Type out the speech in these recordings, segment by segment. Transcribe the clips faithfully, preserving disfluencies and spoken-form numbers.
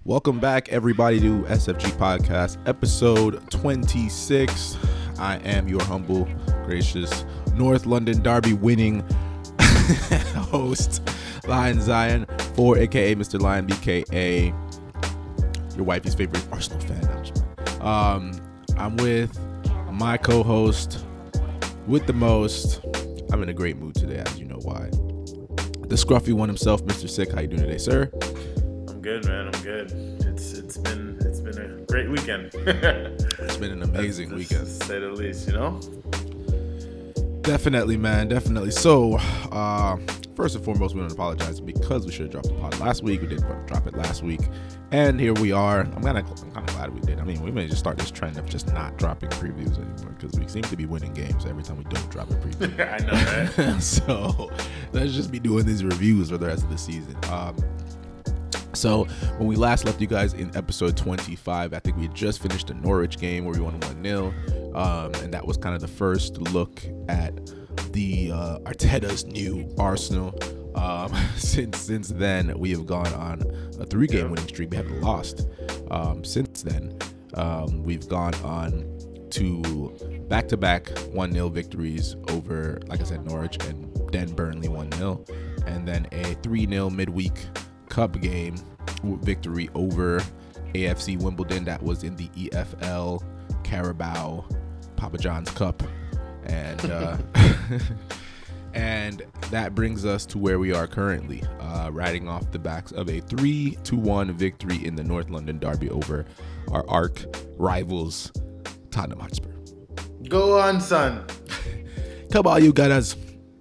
Welcome back, everybody, to S F G Podcast, episode twenty-six. I am your humble, gracious, North London Derby winning host, Lion Zion, for A K A Mister Lion, B K A your wifey's favorite Arsenal fan. Um, I'm with my co-host with the most. I'm in a great mood today, as you know why. The scruffy one himself, Mister Sick. How you doing today, sir? I'm good, man. I'm good. It's it's been it's been a great weekend. It's been an amazing That's, weekend, to say the least. You know. Definitely, man. Definitely. So, uh, first and foremost, we want to apologize because we should have dropped the pod last week. We didn't drop it last week, and here we are. I'm kind of I'm kind of glad we did. I mean, we may just start this trend of just not dropping previews anymore because we seem to be winning games every time we don't drop a preview. I know, right? So let's just be doing these reviews for the rest of the season. Um, So when we last left you guys in episode twenty-five, I think we had just finished the Norwich game where we won one nil. Um, and that was kind of the first look at the uh, Arteta's new Arsenal. Um, since since then, we have gone on a three-game winning streak. We haven't lost. Um, since then, um, we've gone on to back-to-back one nil victories over, like I said, Norwich, and then Burnley one nil. And then a three nil midweek Cup game victory over A F C Wimbledon. That was in the E F L Carabao Papa John's Cup, and uh, and that brings us to where we are currently, uh, riding off the backs of a three to one victory in the North London Derby over our arch rivals Tottenham Hotspur. Go on, son. Come on, you guys.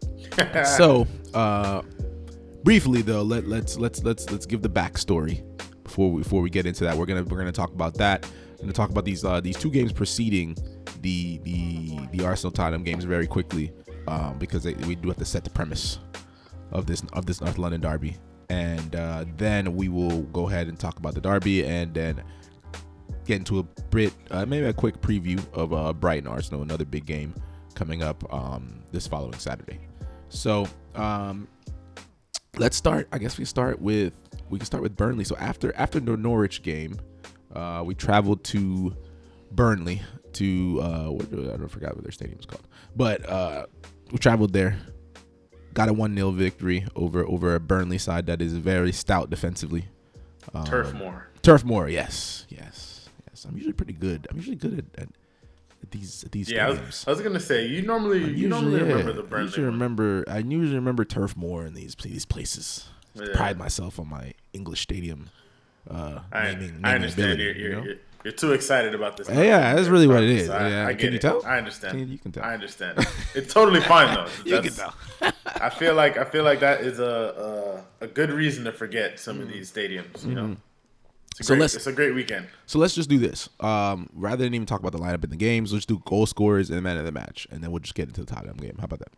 So, uh. Briefly though, let, let's let's let's let's give the backstory before we, before we get into that. We're gonna we're gonna talk about that. We're gonna talk about these uh, these two games preceding the the the Arsenal Tottenham games very quickly, um, because they, we do have to set the premise of this of this North London Derby, and uh, then we will go ahead and talk about the Derby, and then get into a bit uh, maybe a quick preview of uh, Brighton Arsenal, another big game coming up um, this following Saturday. So. Um, Let's start. I guess we start with we can start with Burnley. So after after the Norwich game, uh, we traveled to Burnley to uh, what I don't forgot what their stadium is called, but uh, we traveled there, got a one nil victory over over a Burnley side that is very stout defensively. Um, Turf Moor. Turf Moor. Yes, yes, yes. I'm usually pretty good. I'm usually good at. at These these yeah, I was, I was gonna say you normally you usually, normally yeah, remember the Burnley. I usually remember I usually remember Turf Moor in these these places. Yeah. Pride myself on my English stadium uh, I, naming, naming I understand ability, you're, you're, you know? you're, you're too excited about this. Yeah, yeah, that's really what it is. So I, yeah, I get can you it. tell? I understand. Can, you can tell. I understand. It's totally fine though. You can tell. I feel like I feel like that is a a, a good reason to forget some mm. of these stadiums. You mm-hmm. know. It's a, so great, let's, it's a great weekend. So let's just do this. Um, rather than even talk about the lineup in the games, let's do goal scorers and man of the match, and then we'll just get into the Tottenham game. How about that?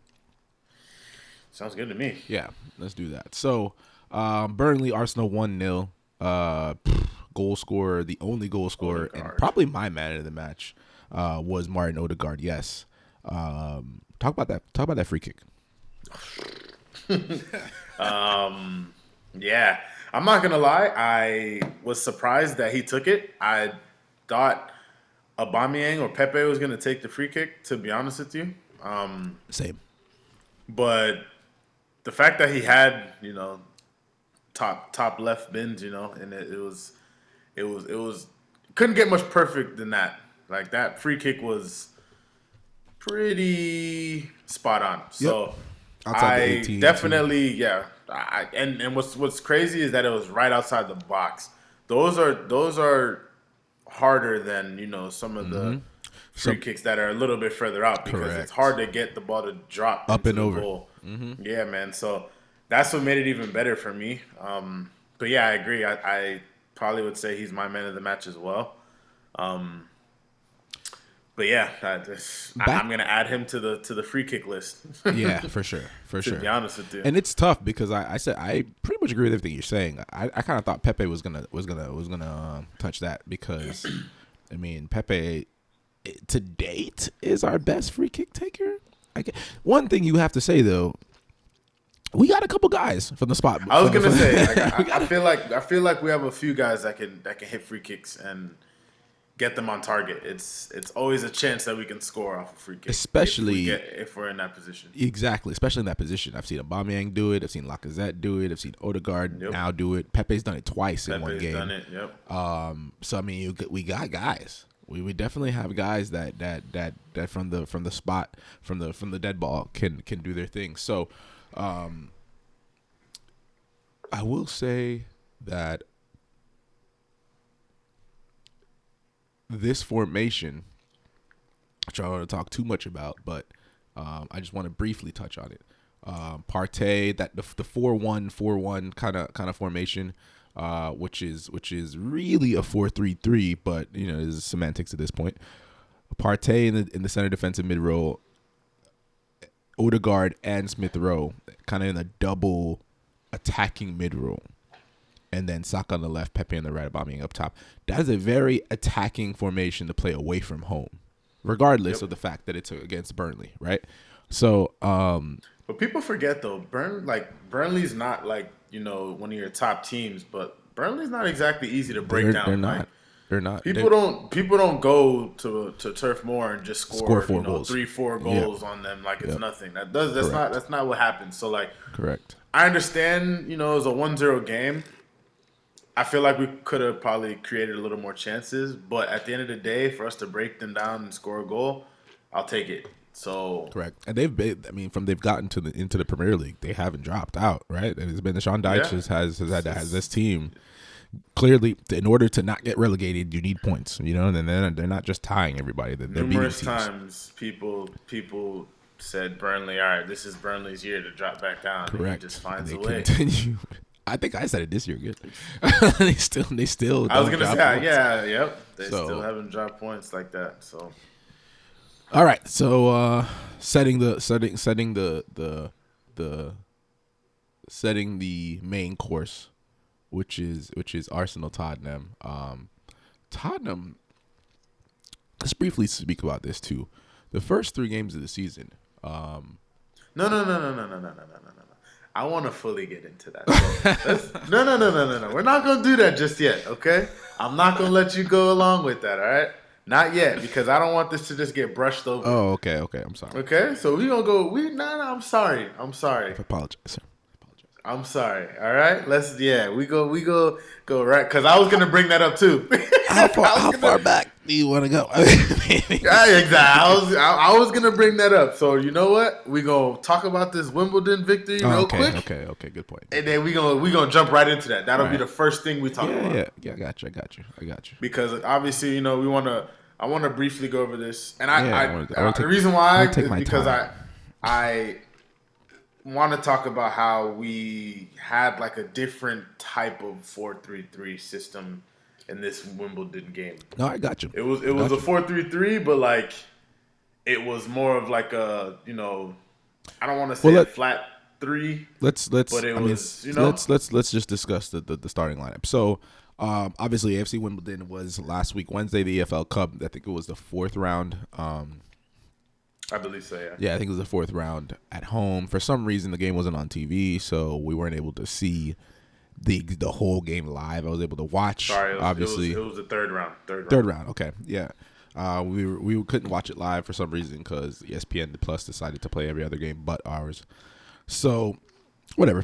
Sounds good to me. Yeah, let's do that. So, um, Burnley, Arsenal one nil. Uh, goal scorer, the only goal scorer, Odegaard. And probably my man of the match uh, was Martin Odegaard. Yes. Um, talk about that. Talk about that free kick. um, yeah. I'm not going to lie. I was surprised that he took it. I thought Aubameyang or Pepe was going to take the free kick, to be honest with you. Um, Same. But the fact that he had, you know, top top left bins, you know, and it, it was, it was, it was, couldn't get much perfect than that. Like that free kick was pretty spot on. So yep. I definitely, yeah. I, and and what's what's crazy is that it was right outside the box. Those are those are harder than, you know, some of the mm-hmm. free so, kicks that are a little bit further out because correct. It's hard to get the ball to drop up into and the over. Goal. Mm-hmm. Yeah, man. So that's what made it even better for me. Um, but yeah, I agree. I, I probably would say he's my man of the match as well. Um, But yeah, I just, I, I'm gonna add him to the to the free kick list. Yeah, for sure, for to sure. To be honest with you, and it's tough because I, I said I pretty much agree with everything you're saying. I, I kind of thought Pepe was gonna was gonna was gonna um, touch that because, I mean, Pepe to date is our best free kick taker. I get, one thing you have to say though, We got a couple guys from the spot. I was gonna say, like, I, I feel like I feel like we have a few guys that can that can hit free kicks and get them on target. It's it's always a chance that we can score off a free kick, especially if, we get, if we're in that position. Exactly, especially in that position. I've seen Aubameyang do it. I've seen Lacazette do it. I've seen Odegaard yep. now do it. Pepe's done it twice Pepe's in one game. Done it. Yep. Um. So I mean, you, we got guys. We we definitely have guys that that that that from the from the spot from the from the dead ball can can do their thing. So, um. I will say that this formation, which I don't want to talk too much about, but um, I just want to briefly touch on it. Um, Partey, that the the four one four one kind of kind of formation, uh, which is which is really a four three three, but you know, there's semantics at this point. Partey in the in the center defensive mid row, Odegaard and Smith Rowe, kind of in a double attacking mid row, and then Saka on the left, Pepe on the right, Aubameyang up top. That is a very attacking formation to play away from home, regardless yep. of the fact that it's against Burnley, right? So, um, but people forget though, Burn like Burnley's not like you know one of your top teams, but Burnley's not exactly easy to break they're, down. They're not. Like, they're not. People they're, don't. People don't go to to Turf Moor and just score, score four you know, goals. three, four goals yep. on them like it's yep. nothing. That does. That's Correct. not. That's not what happens. So like, correct. I understand. You know, it was a one zero game. I feel like we could have probably created a little more chances, but at the end of the day, for us to break them down and score a goal, I'll take it. So correct, and they've been. I mean, from they've gotten to the into the Premier League, they haven't dropped out, right? And it's been the Sean Dyche yeah. has has had has this team. Clearly, in order to not get relegated, you need points, you know, and then they're not just tying everybody. They're Numerous beating teams. times, people people said Burnley, all right, this is Burnley's year to drop back down. Correct. And he just finds and a way. Continue. I think I said it this year. Good. they still, they still. I was gonna say, points. yeah, yep. They so, still haven't dropped points like that. So, all right. So, uh, setting the setting setting the the the setting the main course. Which is which is Arsenal Tottenham. Um, Tottenham. Let's briefly speak about this too. The first three games of the season. Um, no, no, no, no, no, no, no, no, no, no, no. I want to fully get into that. So no, no, no, no, no, no. We're not gonna do that just yet. Okay. I'm not gonna let you go along with that. All right. Not yet, because I don't want this to just get brushed over. Oh, okay, okay. I'm sorry. Okay, so we gonna go. We no, no. I'm sorry. I'm sorry. I apologize, sir. I'm sorry. All right, let's. Yeah, we go. We go. Go right. Because I was gonna bring that up too. How far? How gonna, far back do you want to go? yeah, exactly. I was. I, I was gonna bring that up. So you know what? We gonna talk about this Wimbledon victory oh, real okay, quick. Okay. Okay. Good point. And then we gonna we gonna jump right into that. That'll right. be the first thing we talk yeah, about. Yeah. Yeah. I got you. I got you. I got you. Because obviously, you know, we want to. I want to briefly go over this, and I. Yeah, I, I, wanna, I I the reason why is because time. I. I. want to talk about how we had like a different type of four three three system in this Wimbledon game. No, I got you. It was it was a four three three, but like it was more of like a, you know, I don't want to say well, let, a flat three. Let's let's but it I was, mean, you know, let's let's let's just discuss the, the, the starting lineup. So um, obviously A F C Wimbledon was last week Wednesday, the E F L Cup. I think it was the fourth round. Um, I believe so, yeah. Yeah, I think it was the fourth round at home. For some reason, the game wasn't on T V, so we weren't able to see the the whole game live. I was able to watch. Sorry, it was, obviously, it was, it was the third round. Third round. Third round. Okay, yeah. Uh, we were, we couldn't watch it live for some reason because E S P N Plus decided to play every other game but ours. So, whatever.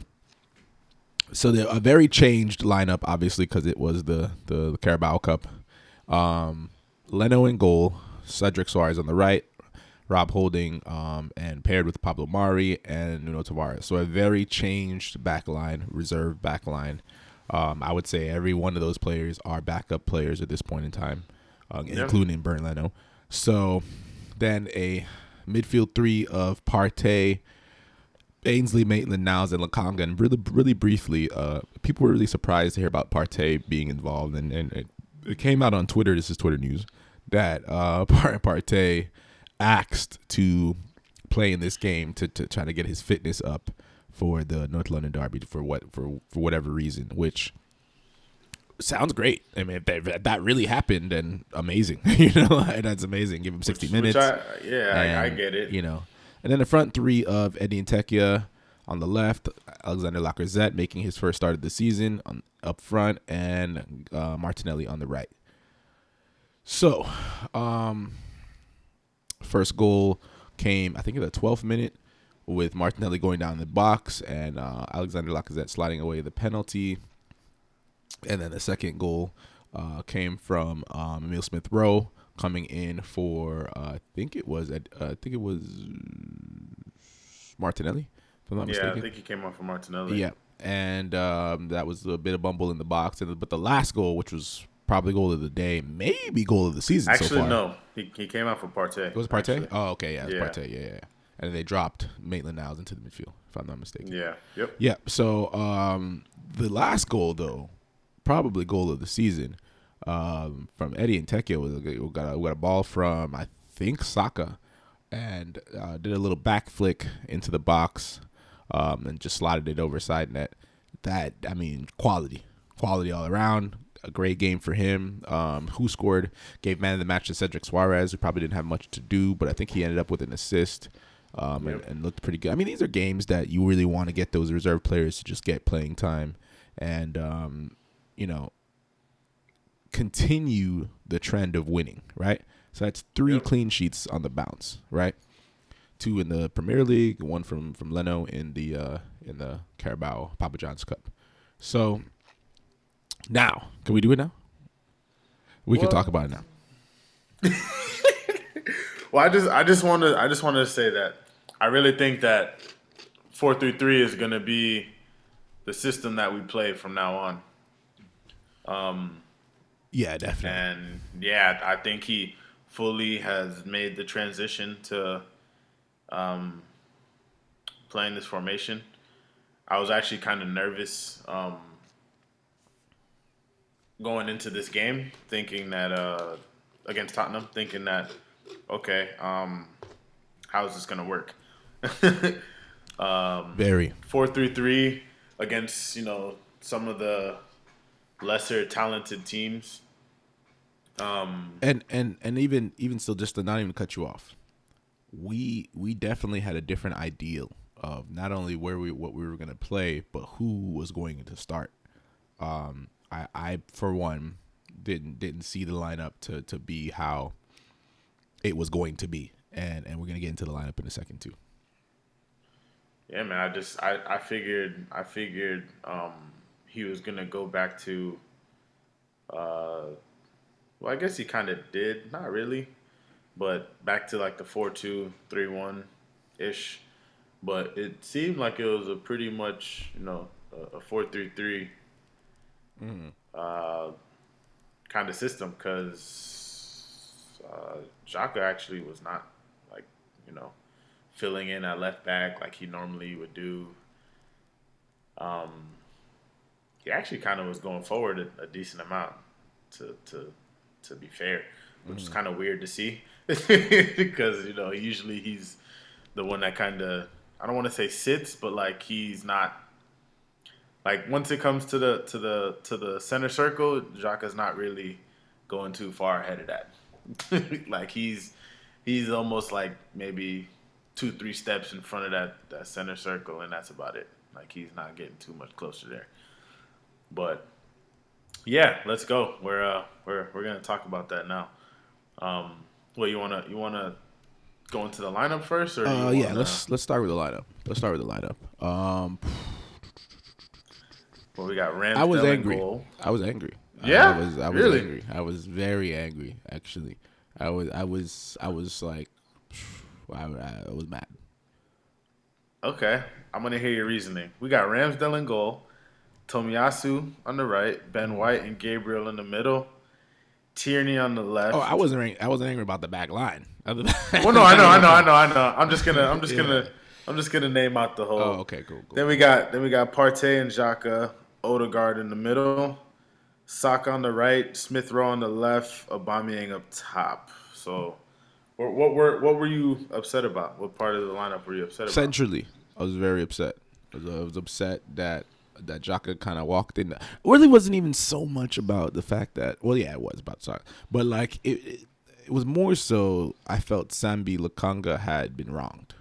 So the a very changed lineup, obviously, because it was the the, the Carabao Cup. Um, Leno in goal, Cedric Soares on the right. Rob Holding, um, and paired with Pablo Mari and Nuno Tavares. So a very changed back line, reserve back line. Um, I would say every one of those players are backup players at this point in time, uh, yep. including Bernd Leno. So then a midfield three of Partey, Ainsley, Maitland-Niles, and Lokonga. And really, really briefly, uh, people were really surprised to hear about Partey being involved. And, and it, it came out on Twitter, this is Twitter news, that uh, Partey asked to play in this game to, to try to get his fitness up for the North London Derby for what for, for whatever reason, which sounds great. I mean, if that, if that really happened, then amazing. you know, that's amazing. Give him sixty which, minutes. Which I, yeah, and, I, I get it. You know, and then the front three of Eddie Nketiah, On the left, Alexander Lacazette making his first start of the season on, up front, and uh, Martinelli on the right. So, um, first goal came, I think, in the twelfth minute with Martinelli going down the box and uh, Alexander Lacazette sliding away the penalty. And then the second goal uh, came from um, Emile Smith-Rowe coming in for, uh, I think it was, uh, I think it was Martinelli. If I'm not yeah, mistaken. I think he came off for Martinelli. Yeah, and um, that was a bit of bumble in the box. And but the last goal, which was probably goal of the day, maybe goal of the season Actually, so far. no. He he came out for Partey. It was Partey? Actually. Oh, okay, yeah, it was Yeah. Partey, yeah, yeah, yeah. And they dropped Maitland-Niles into the midfield, if I'm not mistaken. Yeah. Yep. Yeah, so um, the last goal, though, probably goal of the season, um, from Eddie Nketiah. We got a, we got a ball from, I think, Saka, and uh, did a little back flick into the box um, and just slotted it over side net. That, I mean, quality. Quality all around. A great game for him. Um, who scored? Gave man of the match to Cedric Suarez, who probably didn't have much to do, but I think he ended up with an assist um, yep. and, and looked pretty good. I mean, these are games that you really want to get those reserve players to just get playing time and, um, you know, continue the trend of winning, right? So that's three Yep. clean sheets on the bounce, right? Two in the Premier League, one from from Leno in the uh, in the Carabao Papa John's Cup. So now, can we do it now? We Well, can talk about it now. Well, I just I just want to I just wanted to say that I really think that four three three is going to be the system that we play from now on. Um, Yeah, definitely. and yeah, I think he fully has made the transition to um, playing this formation. I was actually kind of nervous um, going into this game, thinking that uh, against Tottenham, thinking that okay, um, how is this going to work? um, Very. four three three against, you know, some of the lesser talented teams. Um, And and and even even still, just to not even cut you off, we we definitely had a different ideal of not only where we what we were going to play, but who was going to start. Um, I I for one didn't didn't see the lineup to to be how it was going to be, and and we're gonna get into the lineup in a second too. yeah, man, I just I, I figured I figured um, he was gonna go back to. Uh, well, I guess he kind of did, not really, but back to like the four two three one ish. But it seemed like it was a pretty much, you know, a four three three uh, kind of system because uh, Xhaka actually was not like, you know, filling in at left back like he normally would do. Um, he actually kind of was going forward a, a decent amount, to to to be fair, which is kind of weird to see because, you know, usually he's the one that kind of, I don't want to say sits, but like he's not, like once it comes to the to the to the center circle, Xhaka's not really going too far ahead of that. Like he's he's almost like maybe two three steps in front of that, that center circle, and that's about it. Like he's not getting too much closer there. But yeah, let's go. We're uh we're we're gonna talk about that now. Um, well, you wanna you wanna go into the lineup first, or do you Uh, wanna... yeah, let's let's start with the lineup. Let's start with the lineup. Um, Well, we got Ramsdale I was in angry. goal. I was angry. Yeah? I was I was Really? angry. I was very angry. Actually, I was I was I was like, I, I was mad. Okay, I'm gonna hear your reasoning. We got Ramsdale in goal, Tomiyasu on the right, Ben White and Gabriel in the middle, Tierney on the left. Oh, I wasn't ang- I wasn't angry about the back line. Well, no, I know, I know, I know, I know. I'm just gonna, I'm just Yeah. gonna, I'm just gonna name out the whole. Oh, okay, cool, cool. Then we got, then we got Partey and Xhaka, Odegaard in the middle, Saka on the right, Smith Rowe on the left, Aubameyang up top. So, what, what were what were you upset about? What part of the lineup were you upset about? Centrally, I was very upset. I was, I was upset that that Xhaka kind of walked in. It really wasn't even so much about the fact that, well, yeah, it was about Saka, but like it, it, it was more so I felt Sambi Lakanga had been wronged. I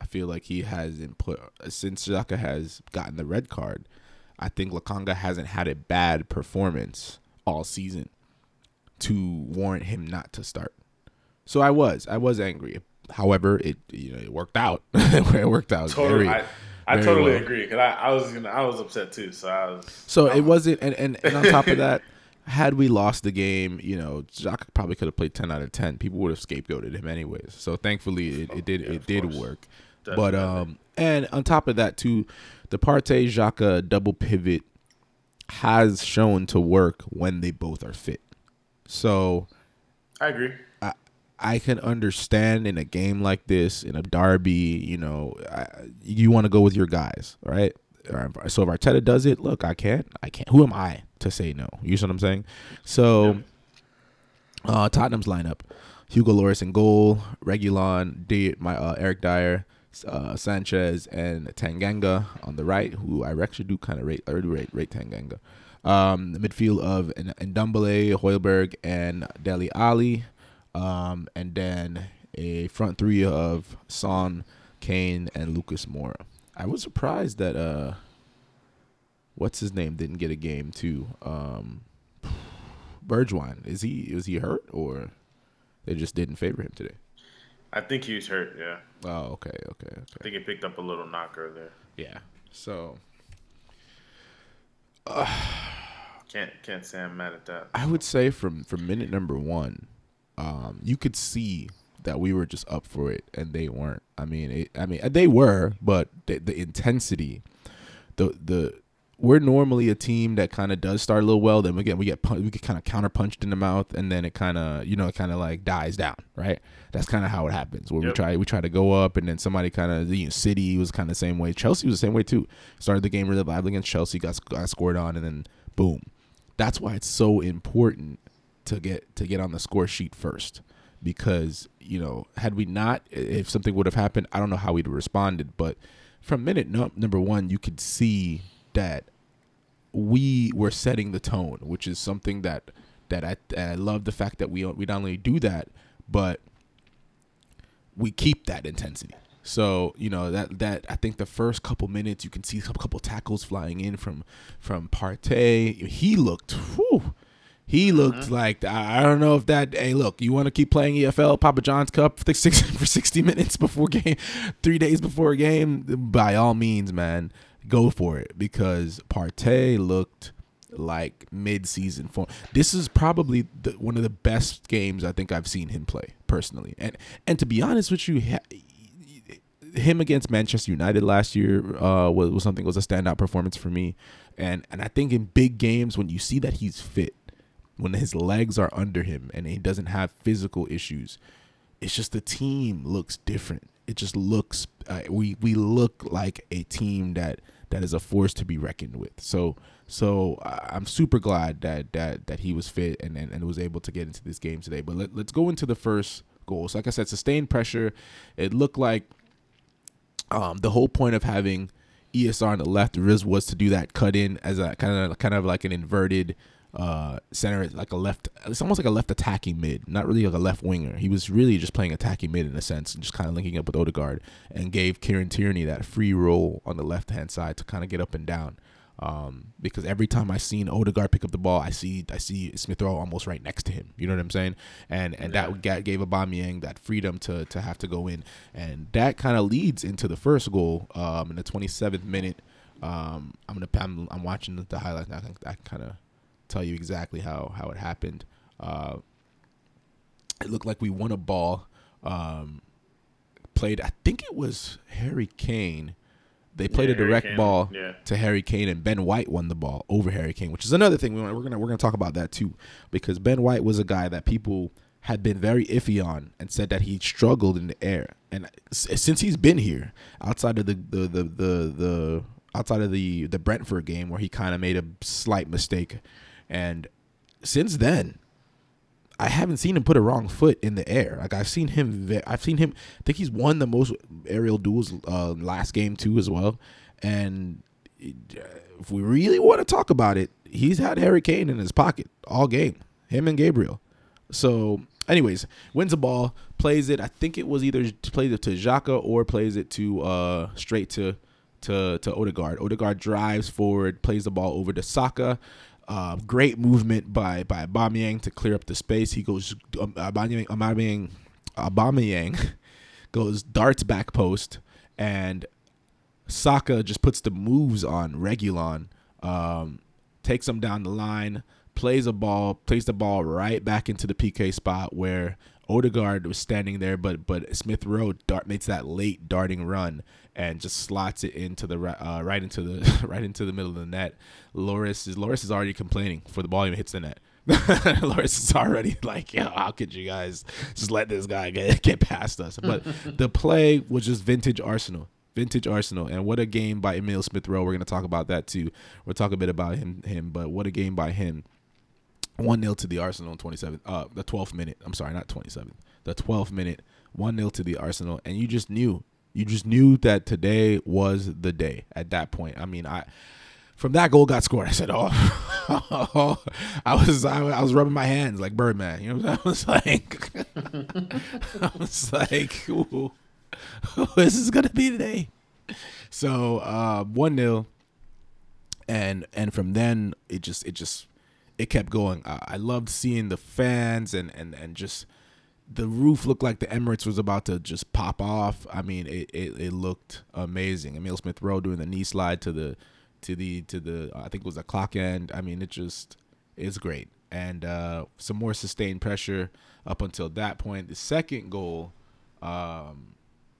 feel like he hasn't put since Xhaka has gotten the red card. I think Lokonga hasn't had a bad performance all season to warrant him not to start. So I was, I was angry. However, it you know it worked out. It worked out. Totally, very, I, I very totally well. agree because I, I was gonna, I was upset too. So I was. So I'm, it wasn't, and, and, and on top of that, had we lost the game, you know, Xhaka probably could have played ten out of ten. People would have scapegoated him anyways. So thankfully, it, it did yeah, it did course. work. Definitely. But um, and on top of that too, the Partey Xhaka double pivot has shown to work when they both are fit. So I agree. I I can understand in a game like this, in a derby, you know, I, you want to go with your guys, right? So if Arteta does it, look, I can't. I can't. Who am I to say no? You see what I'm saying? So yeah. uh, Tottenham's lineup: Hugo Lloris in goal, Reguilon, D, my uh, Eric Dyer, uh, Sanchez, and Tanganga on the right. Who I actually do kind of rate, I do rate, rate Tanganga. Um, the midfield of Ndombele, Højbjerg, and Dele Alli. Um, and then a front three of Son, Kane, and Lucas Moura. I was surprised that uh, what's his name didn't get a game too. Um, Bergwijn, is he is he hurt or they just didn't favor him today? I think he was hurt. Yeah. Oh, okay, okay, okay. I think he picked up a little knocker there. Yeah. So. Uh, can't can't say I'm mad at that. I would say from from minute number one. Um, you could see that we were just up for it, and they weren't. I mean, it, I mean, they were, but the, the intensity, the the we're normally a team that kind of does start a little well, then we get we get we get kind of counter punched in the mouth, and then it kind of you know it kind of like dies down, right? That's kind of how it happens. Where yep. we try we try to go up, and then somebody kind of you know, City was kind of the same way. Chelsea was the same way too. Started the game really lively against Chelsea, got got scored on, and then boom. That's why it's so important to get to get on the score sheet first, because you know had we not, if something would have happened, I don't know how we'd have responded. But from minute no, number one, you could see that we were setting the tone, which is something that that I and I love the fact that we we not only do that, but we keep that intensity. So you know that that I think the first couple minutes you can see a couple tackles flying in from from Partey. He looked. Whew, He looked uh-huh. like, I don't know if that, hey, look, you want to keep playing E F L, Papa John's Cup for, six, for sixty minutes before game, three days before a game, by all means, man, go for it, because Partey looked like mid-season form. This is probably the, one of the best games I think I've seen him play, personally. And and to be honest with you, him against Manchester United last year uh, was, was something, was a standout performance for me. And, and I think in big games, when you see that he's fit, when his legs are under him and he doesn't have physical issues, it's just the team looks different. It just looks uh, we we look like a team that that is a force to be reckoned with. So so I'm super glad that that that he was fit and and, and was able to get into this game today. But let, let's go into the first goal. So like I said, sustained pressure. It looked like um, the whole point of having E S R on the left, Riz, was to do that cut in as a kind of kind of like an inverted uh center, like a left, it's almost like a left attacking mid, not really like a left winger. He was really just playing attacking mid in a sense, and just kind of linking up with Odegaard, and gave Kieran Tierney that free role on the left hand side to kind of get up and down. Um, because every time I seen Odegaard pick up the ball, I see I see Smith Rowe almost right next to him. You know what I'm saying? And and yeah. that gave Aubameyang that freedom to to have to go in, and that kind of leads into the first goal um, in the twenty-seventh minute. Um, I'm gonna I'm, I'm watching the, the highlights now. I can, I can kind of tell you exactly how how it happened. Uh, it looked like we won a ball. Um, played, I think it was Harry Kane. They played yeah, a direct Kane, ball yeah. to Harry Kane, and Ben White won the ball over Harry Kane, which is another thing we want, we're gonna we're gonna talk about that too, because Ben White was a guy that people had been very iffy on and said that he struggled in the air, and since he's been here, outside of the the the the, the outside of the the Brentford game where he kind of made a slight mistake, and since then, I haven't seen him put a wrong foot in the air. Like I've seen him, I've seen him. I think he's won the most aerial duels uh, last game too, as well. And if we really want to talk about it, he's had Harry Kane in his pocket all game, him and Gabriel. So anyways, wins the ball, plays it. I think it was either plays it to Xhaka or plays it to uh straight to to to Odegaard. Odegaard drives forward, plays the ball over to Saka. Uh, great movement by by Aubameyang to clear up the space. He goes um, Aubameyang Aubameyang, Aubameyang goes darts back post, and Saka just puts the moves on Reguilon, um, takes him down the line, plays a ball, plays the ball right back into the P K spot where Odegaard was standing there, but but Smith Rowe dart makes that late darting run and just slots it into the uh, right into the right into the middle of the net. Loris is Loris is already complaining before the ball even hits the net. Loris is already like, yeah, how could you guys just let this guy get get past us? But the play was just vintage Arsenal. Vintage Arsenal, and what a game by Emile Smith Rowe. We're going to talk about that too. We'll talk a bit about him, him, but what a game by him. one nil to the Arsenal in twenty-seventh, uh, the twelfth minute. I'm sorry, not twenty-seventh. The twelfth minute, one nil to the Arsenal, and you just knew. You just knew that today was the day at that point. I mean, I from that goal got scored, I said, oh, I was I, I was rubbing my hands like Birdman. You know, I was like, I was like, ooh. This is gonna be today. So uh, one nil, and and from then it just it just it kept going. I, I loved seeing the fans and and and just the roof looked like the Emirates was about to just pop off. I mean, it it, it looked amazing. Emile Smith Rowe doing the knee slide to the to the to the I think it was a clock end. I mean, it just is great, and uh, some more sustained pressure up until that point. The second goal. Um,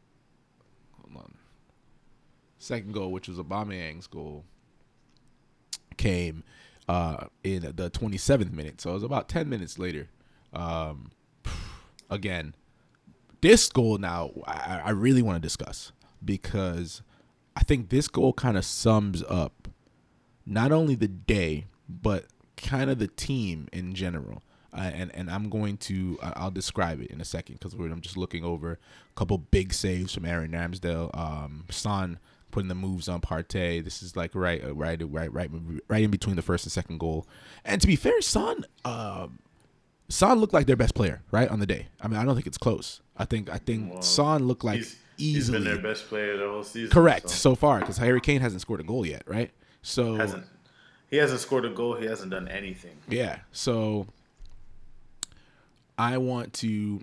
Second goal, which was Aubameyang's goal, came uh, in the twenty-seventh minute. So it was about ten minutes later. Um, again, this goal now I, I really want to discuss because I think this goal kind of sums up not only the day, but kind of the team in general. Uh, and, and I'm going to, uh, I'll describe it in a second because I'm just looking over a couple big saves from Aaron Ramsdale. Um, Son putting the moves on Partey. This is like right, right, right, right, right in between the first and second goal. And to be fair, Son, uh, Son looked like their best player, right, on the day. I mean, I don't think it's close. I think, I think well, Son looked like he's, easily. He's been their best player the whole season. Correct, so, so far, because Harry Kane hasn't scored a goal yet, right? So hasn't. He hasn't scored a goal. He hasn't done anything. Yeah, so I want to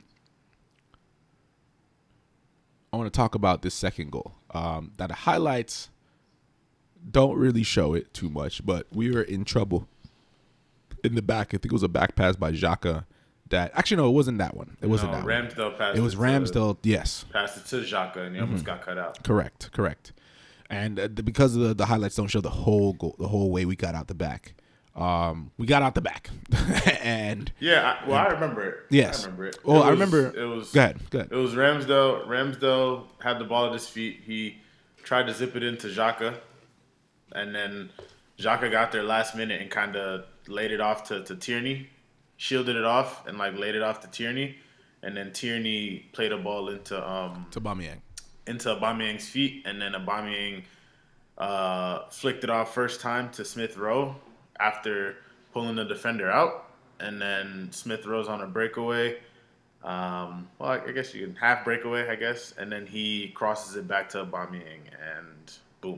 I want to talk about this second goal. Um, that the highlights don't really show it too much, but we were in trouble in the back. I think it was a back pass by Xhaka. That actually no, it wasn't that one. It wasn't no, that Ramsdale one. passed it was it Ramsdale. To, yes, passed it to Xhaka, and he mm-hmm. almost got cut out. Correct, correct. And uh, the, because of the, the highlights don't show the whole goal, the whole way we got out the back. Um, we got out the back, and yeah, I, well, and, I remember it. Yes, I remember it. Well, it was, I remember. It was. Go ahead. Go ahead. It was Ramsdale. Ramsdale had the ball at his feet. He tried to zip it into Xhaka, and then Xhaka got there last minute and kind of laid it off to, to Tierney, shielded it off, and like laid it off to Tierney, and then Tierney played a ball into um to Aubameyang, into Aubameyang's feet, and then Aubameyang uh, flicked it off first time to Smith Rowe after pulling the defender out, and then Smith Rowe's on a breakaway. Um, well, I guess you can half breakaway, I guess, and then he crosses it back to Aubameyang, and boom,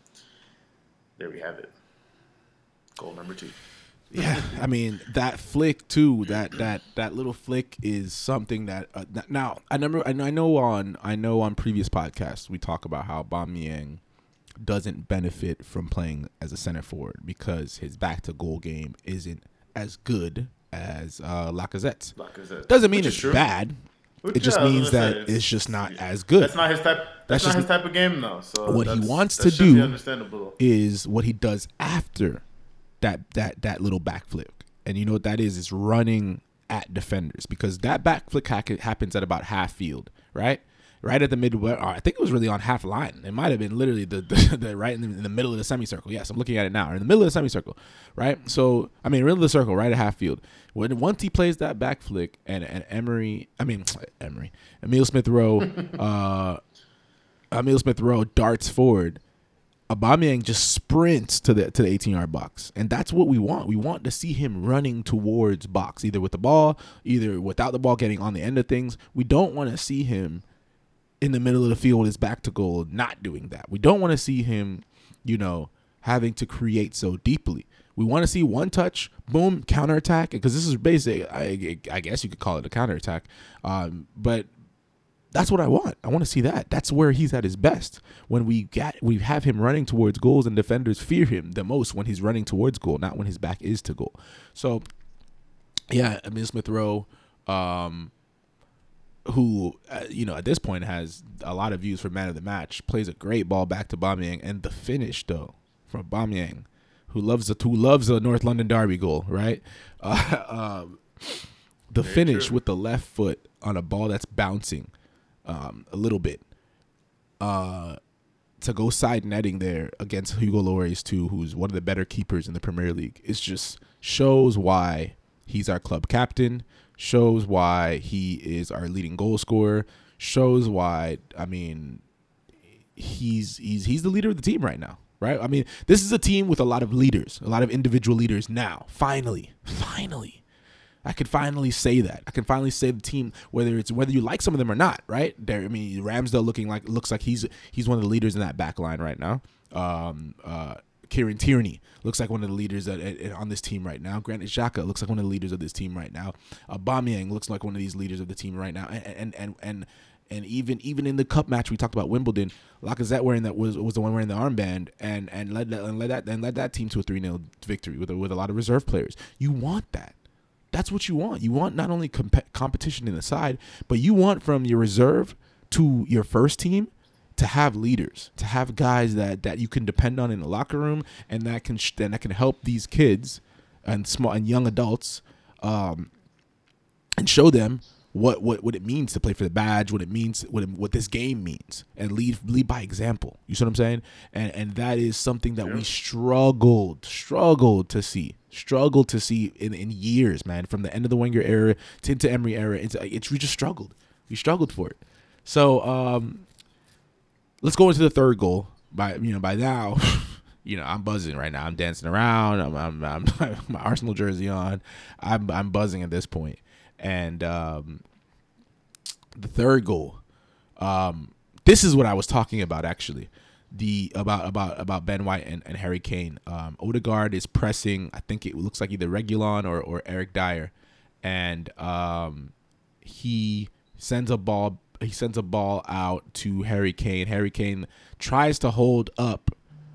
there we have it. Goal number two. Yeah, I mean that flick too. That that that little flick is something that uh, now I remember. I know on I know on previous podcasts we talk about how Aubameyang doesn't benefit from playing as a center forward because his back to goal game isn't as good as uh, Lacazette's. Lacazette. Doesn't mean Which it's true. bad. Which, it just yeah, means that it's, it's just not as good. That's not his type. That's, that's not just, his type of game, though. So what he wants to do is what he does after that that that little backflip, and you know what that is? Is running at defenders because that backflip ha- happens at about half field, right? Right at the mid, I think it was really on half line. It might have been literally the, the, the right in the, in the middle of the semicircle. Yes, I'm looking at it now. In the middle of the semicircle, right? So, I mean, middle of the circle, right at half field. When once he plays that back flick and, and Emery, I mean, Emery, Emile Smith Rowe, uh, Emile Smith Rowe darts forward, Aubameyang just sprints to the to the eighteen-yard box, and that's what we want. We want to see him running towards box, either with the ball, either without the ball, getting on the end of things. We don't want to see him in the middle of the field with his back to goal, not doing that. We don't want to see him, you know, having to create so deeply. We want to see one touch, boom, counterattack, because this is basic. I, I guess you could call it a counterattack, um, but that's what I want. I want to see that. That's where he's at his best. When we got, we have him running towards goals, and defenders fear him the most when he's running towards goal, not when his back is to goal. So, yeah, Emile Smith Rowe, um, who uh, you know at this point has a lot of views for man of the match, plays a great ball back to Aubameyang, and the finish though from Aubameyang, who loves a who loves a North London derby goal, right? Uh, um, the Very finish true. With the left foot on a ball that's bouncing. Um, a little bit uh, to go side netting there against Hugo Lloris too, who's one of the better keepers in the Premier League. It just shows why he's our club captain, shows why he is our leading goal scorer, shows why, I mean, he's he's he's the leader of the team right now, right? I mean, this is a team with a lot of leaders, a lot of individual leaders now. Finally, finally. I could finally say that. I can finally say the team, whether it's whether you like some of them or not, right? There, I mean, Ramsdale looking like looks like he's he's one of the leaders in that back line right now. Um, uh, Kieran Tierney looks like one of the leaders at, at, on this team right now. Granit Xhaka looks like one of the leaders of this team right now. Aubameyang looks like one of these leaders of the team right now. And and and and, and even even in the cup match we talked about Wimbledon, Lacazette wearing that was was the one wearing the armband and and led that and led that and led that team to a three nil victory with a, with a lot of reserve players. You want that. That's what you want. You want not only comp- competition in the side, but you want from your reserve to your first team to have leaders, to have guys that, that you can depend on in the locker room, and that can sh- and that can help these kids and small and young adults, um, and show them what, what, what it means to play for the badge, what it means, what it, what this game means, and lead lead by example. You see what I'm saying? And and that is something that yeah. we struggled struggled to see. Struggled to see in, in years, man, from the end of the Wenger era to into Emery era. It's, it's we just struggled. We struggled for it. So um, let's go into the third goal. By you know, by now, you know, I'm buzzing right now. I'm dancing around. I'm, I'm, I'm my Arsenal jersey on. I'm, I'm buzzing at this point. And um, the third goal. Um, this is what I was talking about actually. The about about about Ben White and, and Harry Kane. Um, Odegaard is pressing. I think it looks like either Reguilon or, or Eric Dyer, and um, he sends a ball. He sends a ball out to Harry Kane. Harry Kane tries to hold up,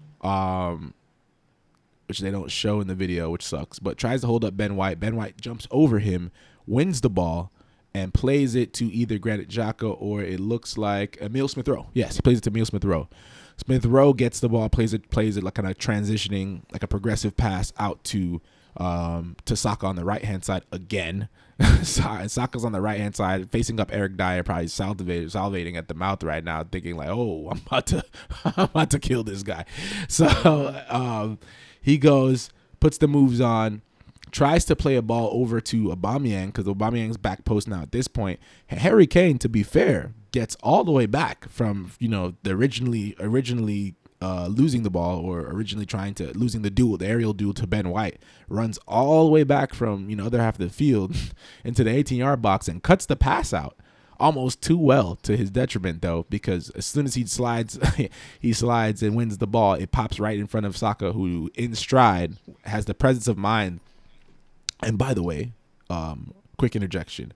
um, which they don't show in the video, which sucks. But tries to hold up Ben White. Ben White jumps over him, wins the ball, and plays it to either Granit Xhaka or it looks like Emile Smith Rowe. Yes, he plays it to Emile Smith Rowe. Smith Rowe gets the ball, plays it, plays it like kind of transitioning, like a progressive pass out to um, to Saka on the right hand side again. Saka's on the right hand side, facing up Eric Dyer, probably salivating, salivating at the mouth right now, thinking like, "Oh, I'm about to, I'm about to kill this guy." So um, he goes, puts the moves on, tries to play a ball over to Aubameyang because Aubameyang's back post now at this point. Harry Kane, to be fair, gets all the way back from, you know, the originally originally uh, losing the ball or originally trying to losing the duel, the aerial duel to Ben White, runs all the way back from, you know, other half of the field into the eighteen-yard box and cuts the pass out almost too well, to his detriment though, because as soon as he slides, he slides and wins the ball, it pops right in front of Saka, who in stride has the presence of mind. And by the way, um, quick interjection,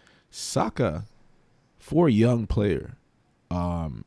Saka, for a young player, um,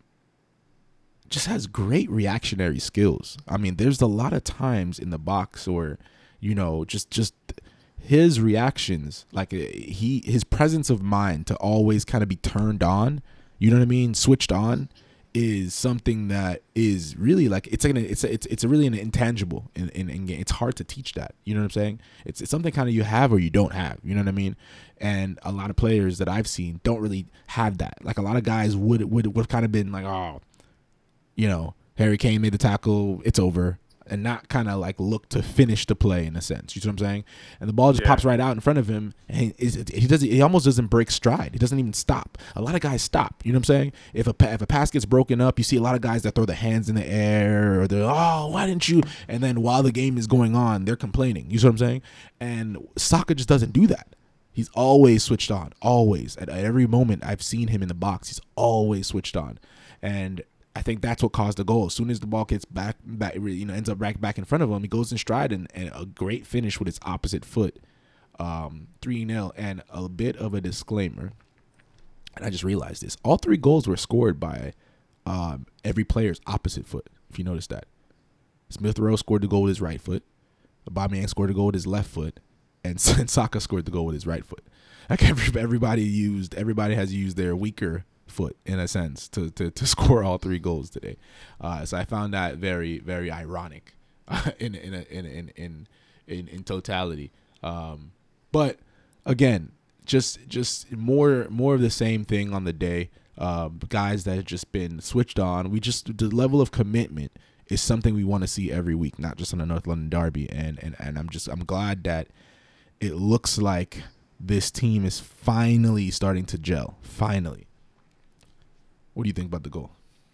just has great reactionary skills. I mean, there's a lot of times in the box or, you know, just just his reactions, like he his presence of mind to always kind of be turned on, you know what I mean, switched on, is something that is really like it's like an, it's a, it's it's a really an intangible in, in in game. It's hard to teach that. You know what I'm saying? It's it's something kind of you have or you don't have. You know what I mean? And a lot of players that I've seen don't really have that. Like a lot of guys would would would have kind of been like, oh, you know, Harry Kane made the tackle, it's over. and not kind of like look to finish the play in a sense. You see what I'm saying? And the ball just Yeah. pops right out in front of him, and he, he doesn't. He almost doesn't break stride. He doesn't even stop. A lot of guys stop. You know what I'm saying? If a if a pass gets broken up, you see a lot of guys that throw their hands in the air, or they're, oh, why didn't you? And then while the game is going on, they're complaining. You see what I'm saying? And Saka just doesn't do that. He's always switched on. Always. At, at every moment I've seen him in the box, he's always switched on. And I think that's what caused the goal. As soon as the ball gets back, back you know, ends up back back in front of him, he goes in stride and, and a great finish with his opposite foot, um, three nil. And a bit of a disclaimer, and I just realized this: all three goals were scored by um, every player's opposite foot. If you notice that, Smith Rowe scored the goal with his right foot, Aubameyang scored the goal with his left foot, and Saka scored the goal with his right foot. Like every, everybody used, everybody has used their weaker foot in a sense to to, to score all three goals today. Uh, so I found that very very ironic uh, in, in, in in in in in totality. Um, but again, just just more more of the same thing on the day. Uh, guys that have just been switched on. We just the level of commitment is something we want to see every week, not just on the North London Derby. And and and I'm just I'm glad that it looks like this team is finally starting to gel. Finally. What do you think about the goal?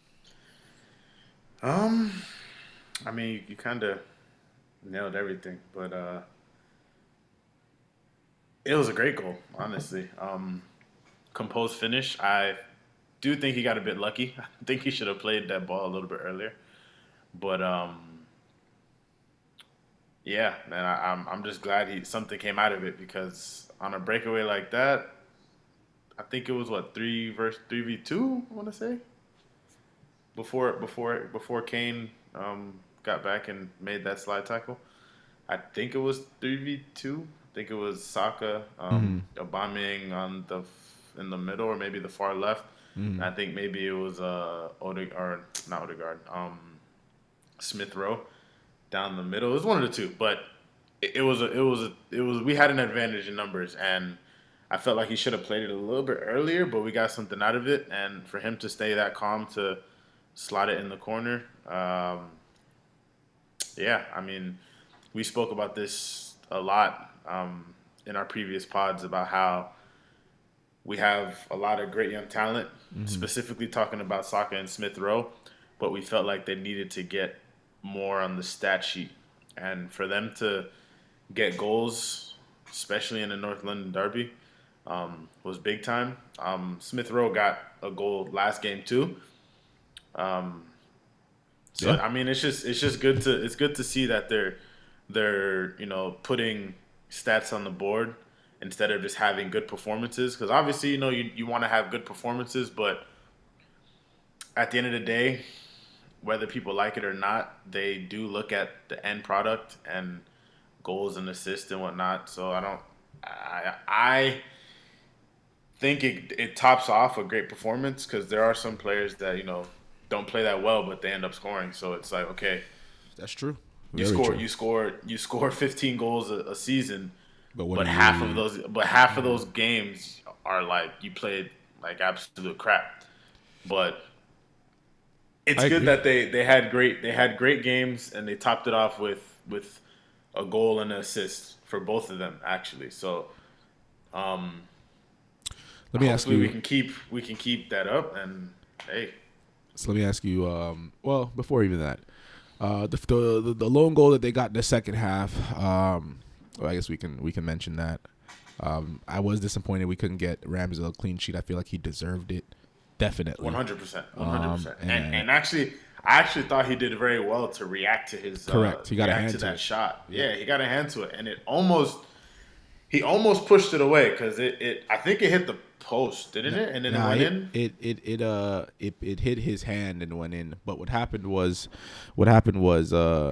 Um, I mean, you, you kind of nailed everything, but uh, it was a great goal, honestly. Um, composed finish. I do think he got a bit lucky. I think he should have played that ball a little bit earlier, but um, yeah, man, I, I'm I'm just glad he something came out of it, because on a breakaway like that, I think it was what three versus three v two. I want to say before before before Kane um, got back and made that slide tackle. I think it was three v two. I think it was Saka, um, mm-hmm. Aubameyang on the in the middle, or maybe the far left. Mm-hmm. I think maybe it was uh Odegaard, or not Odegaard, um, Smith Rowe down the middle. It was one of the two, but it, it was a, it was a, it was we had an advantage in numbers, and I felt like he should have played it a little bit earlier, but we got something out of it. And for him to stay that calm to slot it in the corner, um, yeah, I mean, we spoke about this a lot um, in our previous pods about how we have a lot of great young talent, mm-hmm. specifically talking about Saka and Smith Rowe, but we felt like they needed to get more on the stat sheet. And for them to get goals, especially in the North London Derby, Um, was big time. Um, Smith Rowe got a goal last game too. Um, so yeah. I mean, it's just it's just good to it's good to see that they're they're you know putting stats on the board instead of just having good performances. Because obviously, you know, you you want to have good performances, but at the end of the day, whether people like it or not, they do look at the end product and goals and assists and whatnot. So I don't I I. think it it tops off a great performance, because there are some players that, you know, don't play that well, but they end up scoring. So it's like, okay, that's true. You Very score true. you score you score fifteen goals a, a season, but, but half you... of those but half of those games are like you played like absolute crap. But it's I good agree. that they, they had great they had great games, and they topped it off with with a goal and an assist for both of them, actually. So um Let me Hopefully ask you. We can keep we can keep that up, and hey. So let me ask you. Um, well, before even that, uh, the, the the lone goal that they got in the second half. Um, well, I guess we can we can mention that. Um, I was disappointed we couldn't get Ramsdale a clean sheet. I feel like he deserved it, definitely. One hundred percent, one hundred percent. And and actually, I actually thought he did very well to react to his correct. Uh, he got a hand to, to that it. shot. Yeah. yeah, he got a hand to it, and it almost he almost pushed it away, because it, it I think it hit the post, didn't it? And then nah, it went it, in. It it it uh it, it hit his hand and went in. But what happened was, what happened was uh,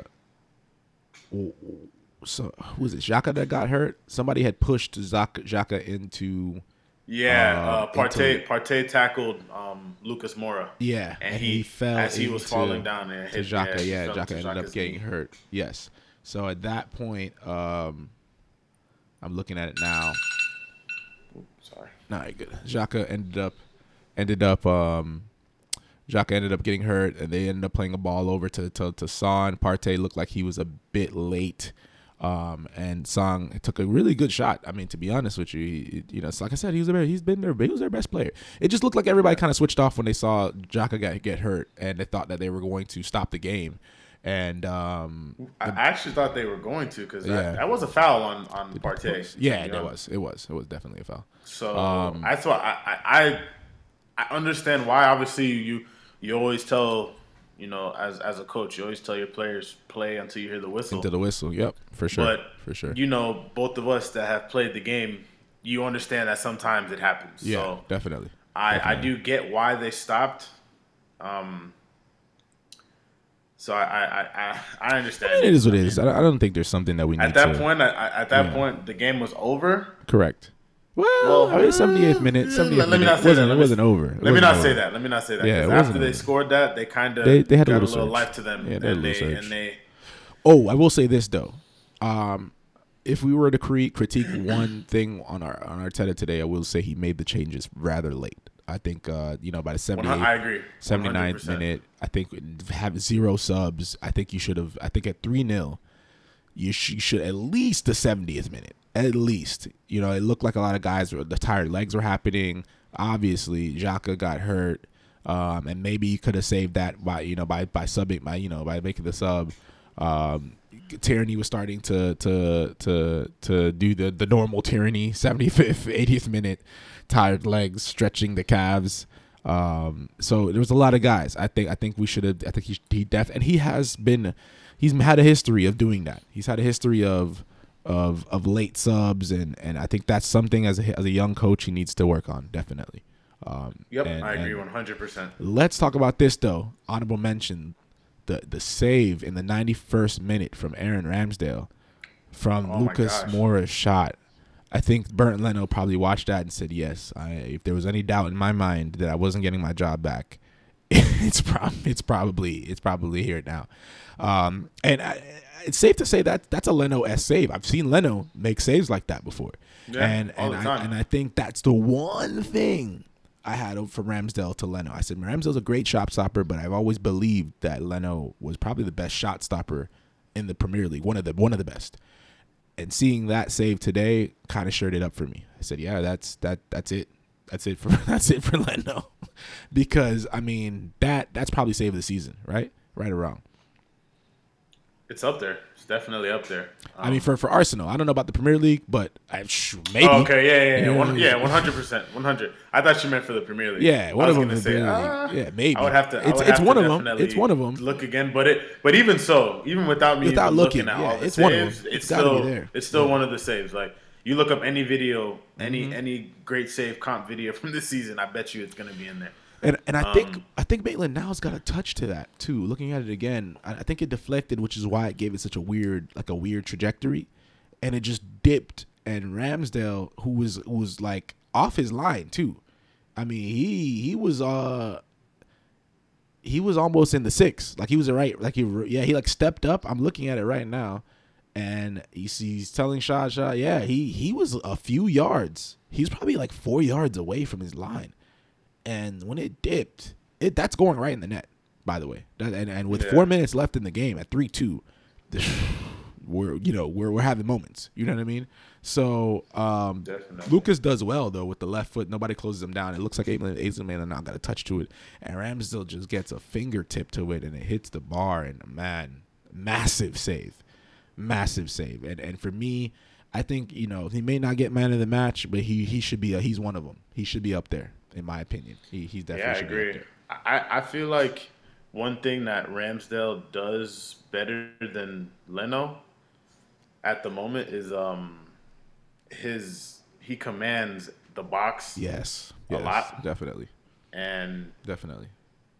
so who was it? Xhaka that got hurt. Somebody had pushed Xhaka, Xhaka into. Yeah, uh, uh, Partey Partey tackled um, Lucas Moura. Yeah, and, and he, he fell as he was falling down and hit Xhaka. Yeah, yeah Xhaka ended Xhaka's up getting knee. hurt. Yes. So at that point, um, I'm looking at it now. Oops, sorry. Nah, good. Xhaka ended up ended up um, Xhaka ended up getting hurt, and they ended up playing a ball over to to, to Son. Partey looked like he was a bit late, um, and Son took a really good shot. I mean, to be honest with you, he, you know, like I said, he was their, he's been their he was their best player. It just looked like everybody kind of switched off when they saw Xhaka get get hurt, and they thought that they were going to stop the game. And um, I actually thought they were going to because Yeah. that, that was a foul on on Partey. yeah, You it know? was, it was, it was definitely a foul. So Um, that's why I, I I I understand why. Obviously, you you always tell you know as as a coach, you always tell your players play until you hear the whistle. Into the whistle, yep, for sure, But for sure. you know, both of us that have played the game, you understand that sometimes it happens. Yeah, so definitely. I I definitely. do get why they stopped. Um. So I I I, I understand. It is what it is. I I don't think there's something that we need At that to, point, I, I- at that Yeah. point, the game was over. correct. Well, Well, I mean, seventieth minute, uh, seventieth let me minute, not say wasn't, that. it Let me- wasn't over. It Let me wasn't not over. say that. Let me not say that. Yeah, it 'Cause wasn't after they over. scored that, they kind of They- they had a got a little little surge. life to them. Yeah, they had a and, little they, surge. and they Oh, I will say this though. Um, if we were to cre- critique one thing on our on Arteta today, I will say he made the changes rather late. I think uh, you know by the I seventy-eighth, agree. seventy-ninth one hundred percent. minute, I think have zero subs. I think you should have. I think at three nil, you, sh- you should at least the seventieth minute. At least, you know, it looked like a lot of guys were the tired legs were happening. Obviously, Xhaka got hurt, um, and maybe you could have saved that by you know by by subbing by you know by making the sub. Um, Tierney was starting to to to to do the the normal Tierney seventy-fifth, eightieth minute, tired legs, stretching the calves. Um, so there was a lot of guys. I think I think we should have. I think he he def and he has been. He's had a history of doing that. He's had a history of of of late subs, and and I think that's something as a as a young coach he needs to work on definitely. Um, Yep, and- I agree and one hundred percent. Let's talk about this though. Honorable mention. The, the save in the ninety-first minute from Aaron Ramsdale from Oh my Lucas gosh. Moura's shot. I think Bernd Leno probably watched that and said, yes, I, if there was any doubt in my mind that I wasn't getting my job back, it's, prob- it's probably it's probably here now. Um, and I, it's safe to say that that's a Leno-esque save. I've seen Leno make saves like that before. Yeah, and all and the I, time. and I think that's the one thing I had from Ramsdale to Leno. I said Ramsdale's a great shot stopper, but I've always believed that Leno was probably the best shot stopper in the Premier League, one of the one of the best. And seeing that save today kind of shirred it up for me. I said, yeah, that's that that's it. That's it for that's it for Leno. Because I mean, that that's probably save of the season, right? Right or wrong. It's up there. It's definitely up there. Um, I mean, for, for Arsenal, I don't know about the Premier League, but I sh- maybe. oh, okay, yeah, yeah, yeah, Yeah, one, yeah. yeah, one hundred percent, one hundred. I thought you meant for the Premier League. Yeah, one I was of them gonna in the Premier ah, League. Yeah, maybe. I would have to. I It's- would it's have one to of 'em. definitely It's one of 'em. Look again, but it, but even so, even without me Without even looking, looking at yeah, all the it's one of 'em. saves, It's it's gotta be still there. it's still Yeah. one of the saves. Like you look up any video, any Mm-hmm. any great save comp video from this season, I bet you it's gonna be in there. And and I think Um, I think Maitland now's got a touch to that too. Looking at it again, I, I think it deflected, which is why it gave it such a weird like a weird trajectory, and it just dipped. And Ramsdale, who was who was like off his line too. I mean, he he was uh he was almost in the six. Like he was right. Like he yeah he like stepped up. I'm looking at it right now, and he's, he's telling Shah Shah yeah he he was a few yards. He's probably like four yards away from his line. And when it dipped, it that's going right in the net, by the way. That, and and with Yeah. four minutes left in the game at three two, we're you know we're we're having moments. You know what I mean? So um, Definitely. Lucas does well though with the left foot. Nobody closes him down. It looks like Aizman now got a touch to it, and Ramsdale just gets a fingertip to it, and it hits the bar. And man, massive save, massive save. And and for me, I think you know he may not get man of the match, but he he should be a, he's one of them. He should be up there. In my opinion, he he's definitely Yeah, I should agree. be up I, I feel like one thing that Ramsdale does better than Leno at the moment is um his he commands the box there. Yes, A yes, lot. definitely, and definitely.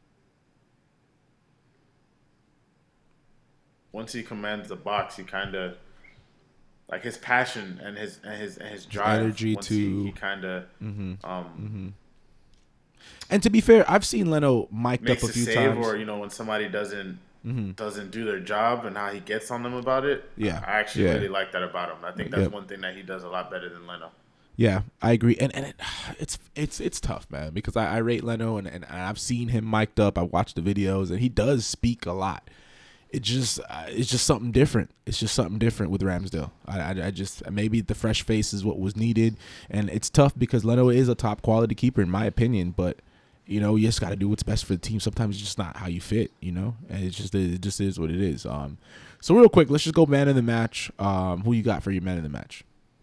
once he commands the box, he kind of like his passion and his and his and his drive energy once to- he, he kind of Mm-hmm. um And to be fair, I've seen Leno mic'd makes up a a few save, times. or you know when somebody doesn't Mhm. doesn't do their job and how he gets on them about it. Yeah, I actually yeah. really like that about him. I think that's Yep. one thing that he does a lot better than Leno. Yeah, I agree, and and it, it's it's it's tough, man, because I, I rate Leno, and, and I've seen him mic'd up. I watched the videos, and he does speak a lot. It just uh, it's just something different. It's just something different with Ramsdale. I, I I just maybe the fresh face is what was needed, and it's tough because Leno is a top quality keeper in my opinion, but you know you just got to do what's best for the team. Sometimes it's just not how you fit, you know, and it's just it just is what it is. Um, so real quick, let's just go man of the match. Um, who you got for your man of the match?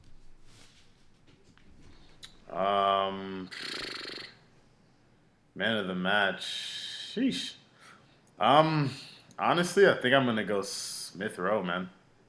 Um, man of the match. Sheesh. Um, honestly, I think I'm gonna go Smith Rowe, man.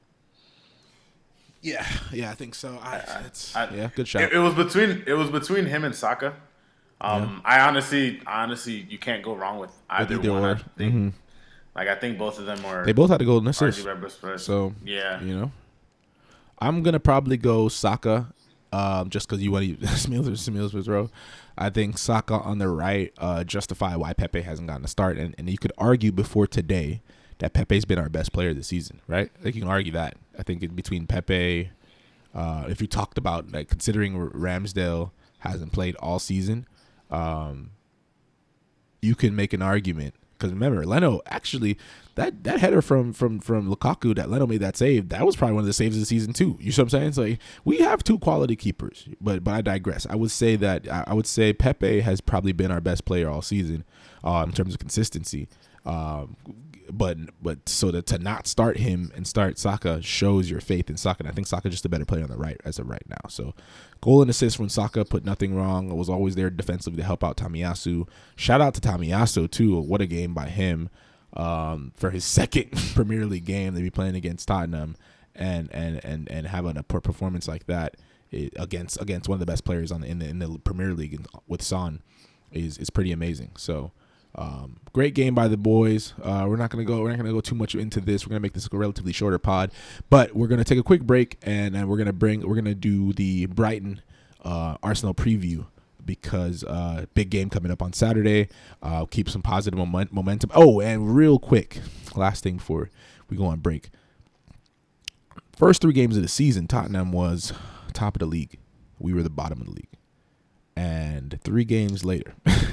Yeah, yeah, I think so. I, it's, I, yeah, good shot. It, it was between it was between him and Saka. Um, yeah. I honestly, honestly, you can't go wrong with either, either one. I think, mm-hmm. Like I think both of them were. They both had a golden assist. So yeah, you know, I'm gonna probably go Saka. Um, just because you want to Smith Smith Rowe, I think Saka on the right uh, justify why Pepe hasn't gotten a start, and, and you could argue before today that Pepe's been our best player this season, right? Like you can argue that. I think in between Pepe, uh, if you talked about like considering Ramsdale hasn't played all season, um, you can make an argument. Because remember, Leno actually that, that header from from from Lukaku that Leno made that save, that was probably one of the saves of the season too. You see what I'm saying? So like, we have two quality keepers, but but I digress. I would say that I would say Pepe has probably been our best player all season uh, in terms of consistency. Um, but but so to, to not start him and start Saka shows your faith in Saka. And I think Saka just a better player on the right as of right now. So goal and assist from Saka, put nothing wrong. It was always there defensively to help out Tomiyasu. Shout out to Tomiyasu too. What a game by him um, for his second Premier League game to be playing against Tottenham and and and and having a poor performance like that against against one of the best players on the, in the in the Premier League with Son is is pretty amazing. So. Um, great game by the boys. Uh, we're not gonna go. We're not gonna go too much into this. We're gonna make this a relatively shorter pod, but we're gonna take a quick break and, and we're gonna bring. We're gonna do the Brighton uh, Arsenal preview because uh, big game coming up on Saturday. Uh, keep some positive moment, momentum. Oh, and real quick, last thing before we go on break. First three games of the season, Tottenham was top of the league. We were the bottom of the league, and three games later.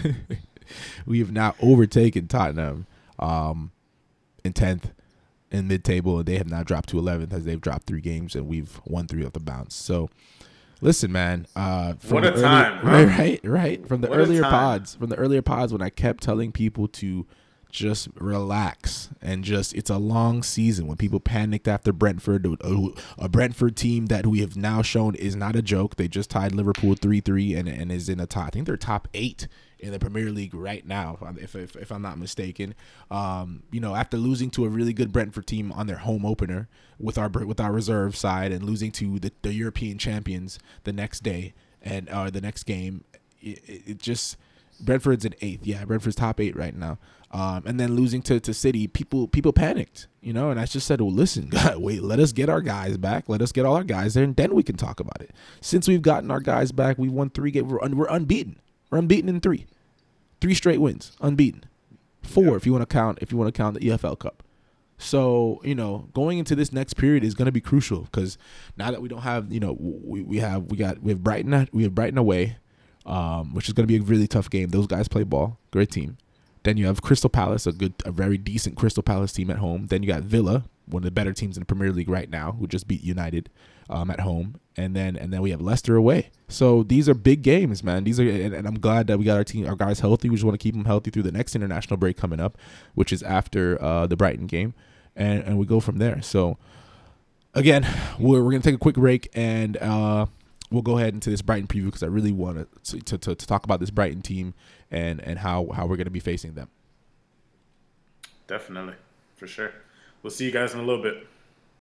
We have now overtaken Tottenham um, in tenth in mid-table, and they have now dropped to eleventh as they've dropped three games, and we've won three off the bounce. So, listen, man. Uh, what a early, time, huh? right, right, right. From the what earlier pods, from the earlier pods, when I kept telling people to just relax and just it's a long season. When people panicked after Brentford, a, a Brentford team that we have now shown is not a joke. They just tied Liverpool three three and and is in the top. I think they're top eight in the Premier League right now, if if, if I'm not mistaken. Um, you know, after losing to a really good Brentford team on their home opener with our with our reserve side and losing to the, the European champions the next day and uh, the next game, it, it just Brentford's in eighth. Yeah, Brentford's top eight right now. Um, and then losing to, to City, people people panicked, you know, and I just said, well, listen, God, wait, let us get our guys back. Let us get all our guys there, and then we can talk about it. Since we've gotten our guys back, we won three games. We're, un- we're unbeaten. We're unbeaten in three. Three straight wins, unbeaten. Four, yeah. if you want to count, if you want to count the E F L Cup. So, you know, going into this next period is going to be crucial because now that we don't have, you know, we, we have we got we have Brighton we have Brighton away, um, which is going to be a really tough game. Those guys play ball, great team. Then you have Crystal Palace, a good, a very decent Crystal Palace team at home. Then you got Villa, one of the better teams in the Premier League right now, who just beat United um, at home. And then and then we have Leicester away. So these are big games, man. These are, and, and I'm glad that we got our team, our guys healthy. We just want to keep them healthy through the next international break coming up, which is after uh, the Brighton game, and and we go from there. So again, we're we're gonna take a quick break and. Uh, We'll go ahead into this Brighton preview because I really want to, to to to talk about this Brighton team and, and how, how we're going to be facing them. Definitely, for sure. We'll see you guys in a little bit.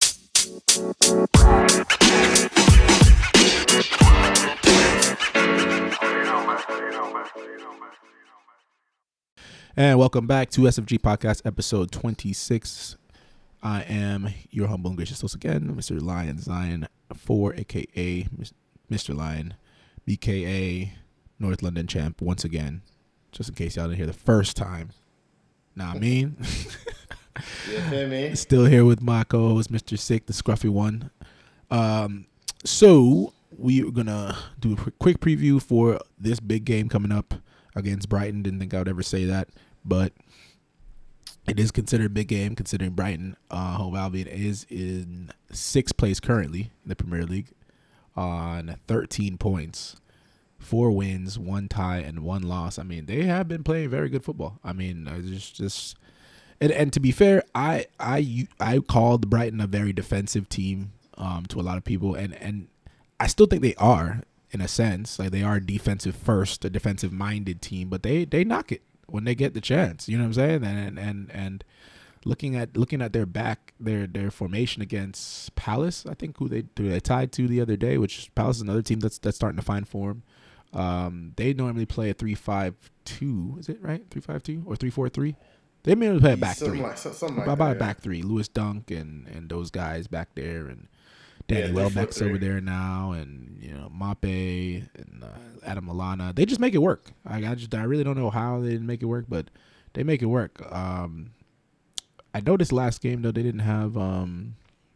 And welcome back to S F G Podcast episode twenty-six. I am your humble and gracious host again, Mister Lion Zion four, a k a. Mister Lion, B K A, North London champ, once again, just in case y'all didn't hear the first time. Nah, I mean, you feel me? Still here with my co-host, Mister Sick, the scruffy one. Um, so we're gonna do a quick preview for this big game coming up against Brighton. Didn't think I would ever say that, but it is considered a big game considering Brighton, uh, Hove Albion, is in sixth place currently in the Premier League on thirteen points, four wins, one tie, and one loss. I mean, they have been playing very good football. I mean, I just just and, and to be fair, I I I called Brighton a very defensive team um, to a lot of people, and and I still think they are in a sense. Like they are defensive first, a defensive minded team, but they they knock it when they get the chance. You know what I'm saying? And and and looking at looking at their back their their formation against Palace, I think who they who they tied to the other day, which Palace is another team that's that's starting to find form. Um, they normally play a three five two, is it right? three five two or three four three? They mainly play a back something three. Like, something like about that, a back yeah. three. Lewis Dunk and and those guys back there, and Danny Yeah, Welbeck's over there now, and you know Mape and uh, Adam Lallana. They just make it work. I, I just I really don't know how they didn't make it work, but they make it work. Um, I noticed last game though they didn't have um,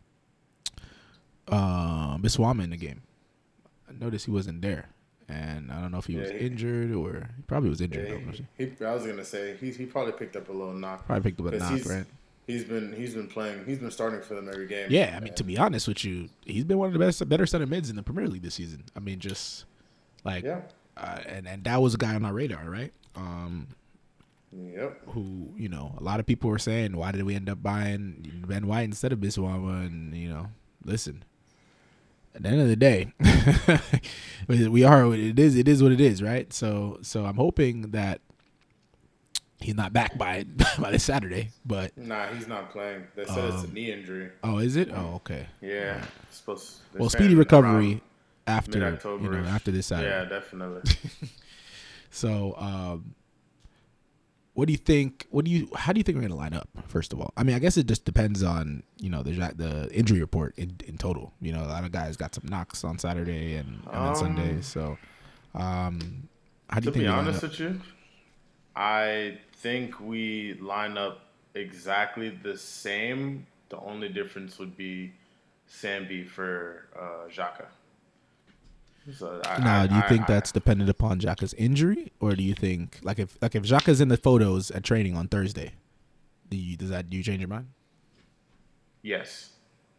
uh, Biswama in the game. I noticed he wasn't there, and I don't know if he Yeah, was he- injured or he probably was injured. Yeah, though, wasn't he, he, I was gonna say he he probably picked up a little knock. he? Probably picked up a 'Cause knock, he's, right? He's been he's been playing. He's been starting for them every game. Yeah, I mean, And- to be honest with you, he's been one of the best, better center mids in the Premier League this season. I mean, just like, Yeah. uh, and and that was a guy on our radar, right? Um, Yep. who you know, a lot of people were saying, why did we end up buying Ben White instead of Biswama? And you know, listen, at the end of the day, we are it is it is what it is, right? So so I'm hoping that he's not back by by this Saturday, but Nah, he's not playing. They said it's a Um, knee injury. oh, is it? Oh, okay. Yeah. It's supposed. they're Well, saying speedy around recovery after you mid-October. know after this Saturday. Yeah, definitely. So, um, what do you think? What do you? How do you think we're gonna line up? First of all, I mean, I guess it just depends on you know the the injury report in, in total. You know, a lot of guys got some knocks on Saturday and, and on Um, Sunday. So, um, how do To you think? be we line honest up? with you, I think we line up exactly the same. The only difference would be Sambi for uh, Xhaka. So I, Now, I, do you I- think I- that's dependent upon Xhaka's injury, or do you think like if like if Xhaka's in the photos at training on Thursday, do you, does that do you change your mind? Yes.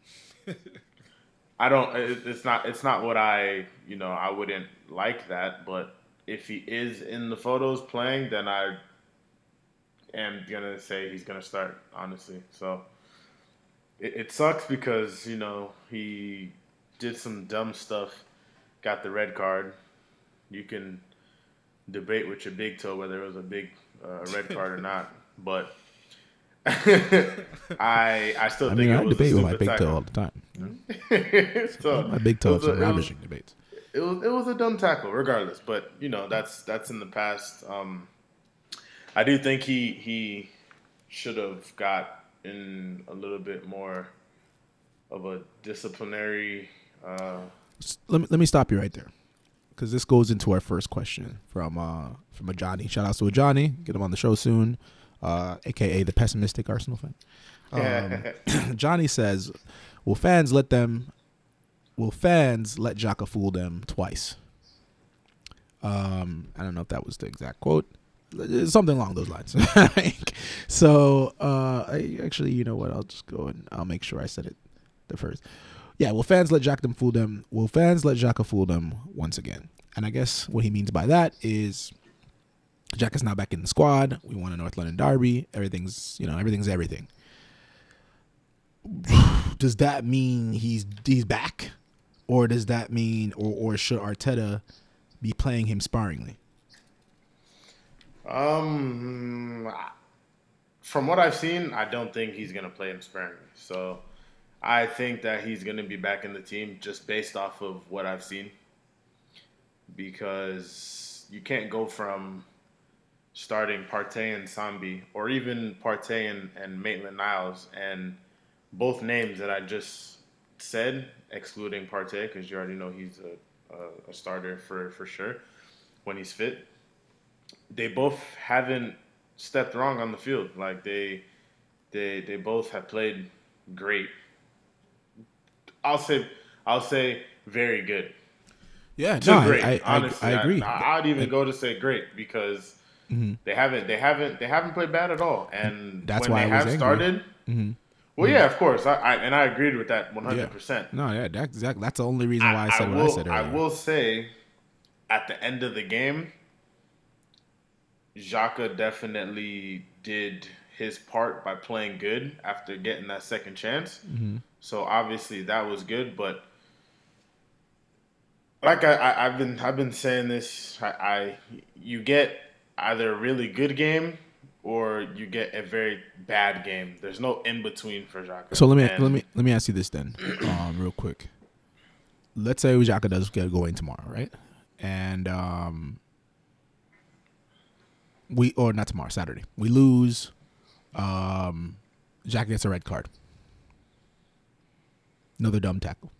I don't. it- It's not. It's not what I. You know, I wouldn't like that. But if he is in the photos playing, then I am gonna say he's gonna start. Honestly, so it, it sucks because you know he did some dumb stuff, got the red card. You can debate with your big toe whether it was a big uh, red card or not, but. I I still I think mean, it I was debate a with my stupid big tackle. toe all the time. So, My big it toe was have a- some it was- ravishing debates. It was it was a dumb tackle, regardless. But you know that's that's in the past. Um, I do think he he should have got in a little bit more of a disciplinary. Uh, S- Let me let me stop you right there, because this goes into our first question from uh from a Johnny. Shout out to a Johnny. Get him on the show soon, uh, aka the pessimistic Arsenal fan. Um, Johnny says, "Will fans let them? Will fans let Xhaka fool them twice?" Um, I don't know if that was the exact quote. Something along those lines. So, uh, I actually, you know what? I'll just go and I'll make sure I said it the first. Yeah, will fans let Xhaka fool them? Will fans let Xhaka fool them once again? And I guess what he means by that is Xhaka's now back in the squad. We won a North London derby. Everything's, you know, everything's everything. Does that mean he's he's back, or does that mean, or or should Arteta be playing him sparingly? um, from what I've seen, I don't think he's gonna play him sparingly. So I think that he's gonna be back in the team just based off of what I've seen, because you can't go from starting Partey and Sambi, or even Partey and, and Maitland-Niles, and both names that I just said, excluding Partey, because you already know he's a, a, a starter for, for sure when he's fit. They both haven't stepped wrong on the field. Like they, they, they both have played great. I'll say, I'll say very good. Yeah, to no, great. I, I, honestly, I, I agree. I, I'd even go to say great because mm-hmm. they haven't they haven't they haven't played bad at all. And that's when why they I was have angry. started, mm-hmm. well, yeah, of course, I, I and I agreed with that one hundred percent. No, yeah, that's exactly. That's the only reason why I, I said I what will, I said earlier. I will say, at the end of the game, Xhaka definitely did his part by playing good after getting that second chance. Mm-hmm. So obviously that was good, but like I, I, I've been I've been saying this, I, I you get either a really good game or you get a very bad game. There's no in between for Xhaka. So let me and, let me let me ask you this then, um, real quick. Let's say Xhaka does get going tomorrow, right? And um, we or not tomorrow, Saturday. We lose. Um, Xhaka gets a red card. Another dumb tackle.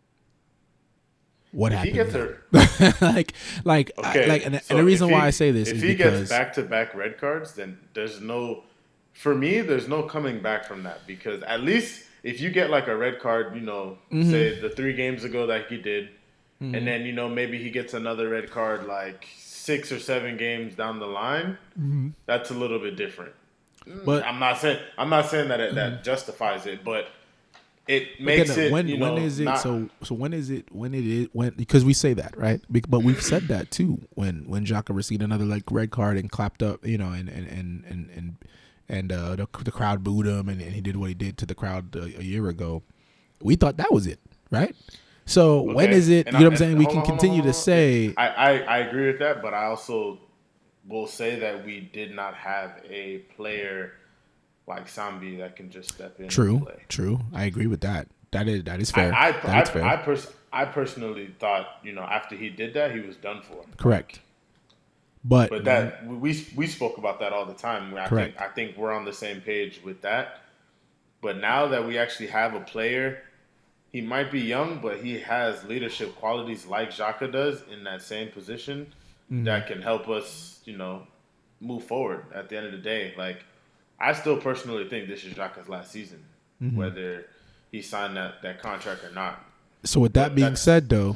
What if happened? He gets a, like, like, okay, I, like, and, so and the reason he, why I say this if is he because gets back-to-back red cards, then there's no, for me, there's no coming back from that because at least if you get like a red card, you know, mm-hmm. say the three games ago that he did, mm-hmm. and then you know maybe he gets another red card like six or seven games down the line, mm-hmm. that's a little bit different. But I'm not saying I'm not saying that it, that mm-hmm. justifies it, but. It makes then, it. When, you know, when is it? not, so so when is it? When it is? When because we say that right? But we've said that too. When when Xhaka received another like red card and clapped up, you know, and and and and and, and uh, the the crowd booed him, and, and he did what he did to the crowd a, a year ago. We thought that was it, right? So okay. when is it? And you know I, what I'm saying? We can on, continue on, on, to say. I, I I agree with that, but I also will say that we did not have a player like Sambi that can just step in. True, and play. true. I agree with that. That is that is fair. I I, that I, is fair. I, pers- I personally thought, you know, after he did that, he was done for. Correct. But but that we we spoke about that all the time. I correct. think I think we're on the same page with that. But now that we actually have a player, he might be young, but he has leadership qualities like Xhaka does in that same position mm-hmm. that can help us, you know, move forward at the end of the day. Like, I still personally think this is Xhaka's last season, mm-hmm. whether he signed that, that contract or not. So with that but being said, though,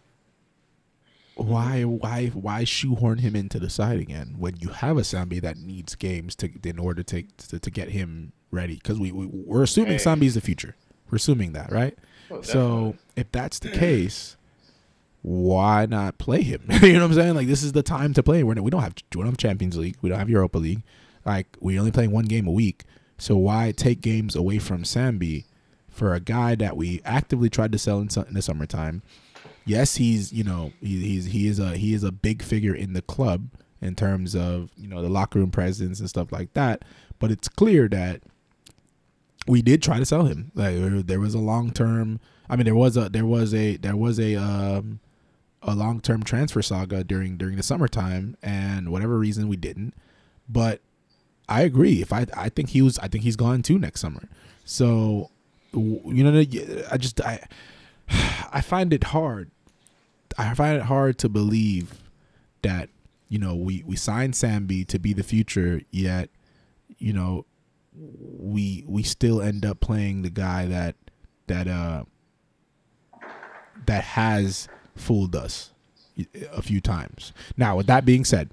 why why why shoehorn him into the side again when you have a Sambi that needs games to in order to to, to get him ready? Because we, we we're assuming hey. Sambi is the future. We're assuming that, right? Well, so if that's the case, why not play him? You know what I'm saying? Like, this is the time to play. We're we don't have we don't have Champions League. We don't have Europa League. Like, we're only playing one game a week. So why take games away from Sambi for a guy that we actively tried to sell in, su- in the summertime? Yes, he's, you know, he, he's he is a he is a big figure in the club in terms of, you know, the locker room presence and stuff like that. But it's clear that we did try to sell him. Like, there was a long term. I mean, there was a there was a there was a um, a long term transfer saga during during the summertime, and whatever reason we didn't. But I agree. If I I think he was I think he's gone too next summer. So, you know, I just I I find it hard. I find it hard to believe that, you know, we we signed Sambi to be the future, yet, you know, we we still end up playing the guy that that uh that has fooled us a few times. Now, with that being said,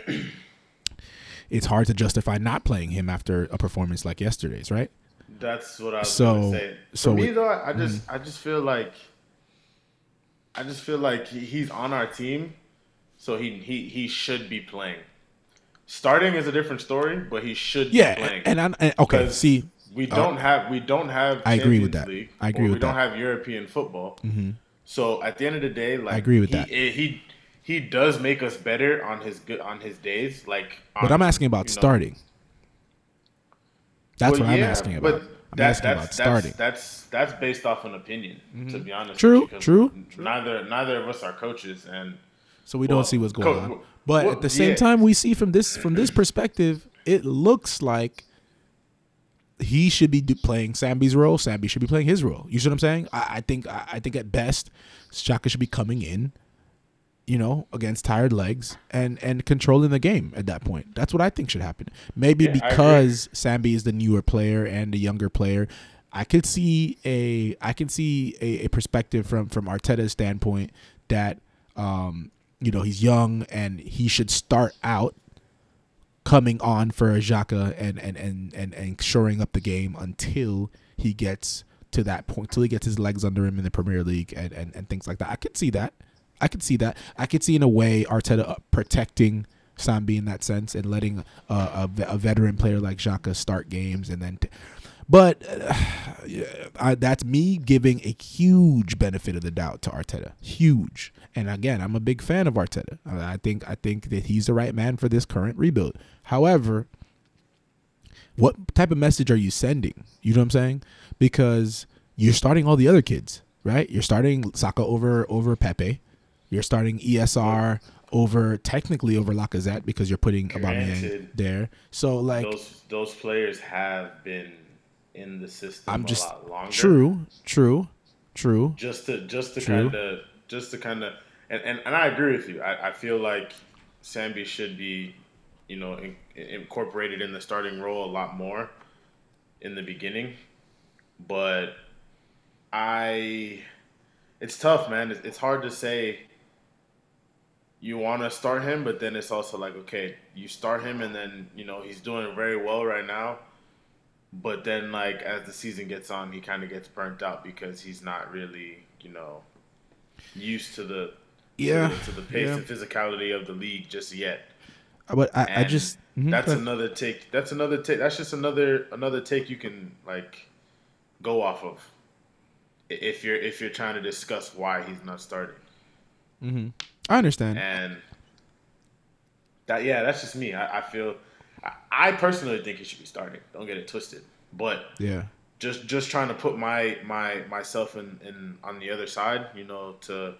it's hard to justify not playing him after a performance like yesterday's, right? That's what I was so, going to say. For so me, with, though, I just mm-hmm. I just feel like I just feel like he's on our team, so he he he should be playing. Starting is a different story, but he should yeah, be playing. And, and, and okay, see, we don't uh, have we don't have I agree with that. League, I agree with we that. We don't have European football. Mm-hmm. So at the end of the day, like I agree with he, that. He he does make us better on his good on his days. Like, on, but I'm asking about starting. Know. That's well, what I'm yeah, asking about. I'm that, asking that's, about starting. That's, that's that's based off an opinion, mm-hmm. to be honest. True, with you, true. Neither neither of us are coaches, and so we well, don't see what's going co- on. But well, at the same yeah. time, we see from this from this perspective, it looks like he should be playing Sambi's role. Sambi should be playing his role. You see what I'm saying? I, I think I, I think at best, Xhaka should be coming in, you know, against tired legs and, and controlling the game at that point. That's what I think should happen. Maybe yeah, because Sambi is the newer player and the younger player, I could see a I can see a, a perspective from from Arteta's standpoint that Um, you know, he's young and he should start out coming on for Xhaka and and, and, and and shoring up the game until he gets to that point, till he gets his legs under him in the Premier League and, and, and things like that. I could see that. I could see that. I could see in a way Arteta protecting Sambi in that sense and letting uh, a, a veteran player like Xhaka start games and then. T- but uh, I, that's me giving a huge benefit of the doubt to Arteta. Huge. And again, I'm a big fan of Arteta. I think I think that he's the right man for this current rebuild. However, what type of message are you sending? You know what I'm saying? Because you're starting all the other kids, right? You're starting Saka over over Pepe. You're starting E S R over technically over Lacazette because you're putting Aubameyang there. So like those those players have been in the system I'm just, a lot longer. True, true, true. Just to just to True. kind of just to kind of and, and, and I agree with you. I, I feel like Sambi should be, you know, in, incorporated in the starting role a lot more in the beginning. But I, it's tough, man. It's, it's hard to say you want to start him, but then it's also like, okay, you start him and then, you know, he's doing very well right now. But then, like, as the season gets on, he kind of gets burnt out because he's not really, you know, used to the yeah to the, to the pace yeah. and physicality of the league just yet. But I, I just mm-hmm, that's another take. That's another take. That's just another another take you can like go off of if you're if you're trying to discuss why he's not starting. Mm-hmm. I understand. And that yeah, that's just me. I, I feel. I personally think he should be starting. Don't get it twisted. But yeah, just just trying to put my my myself in, in on the other side, you know, to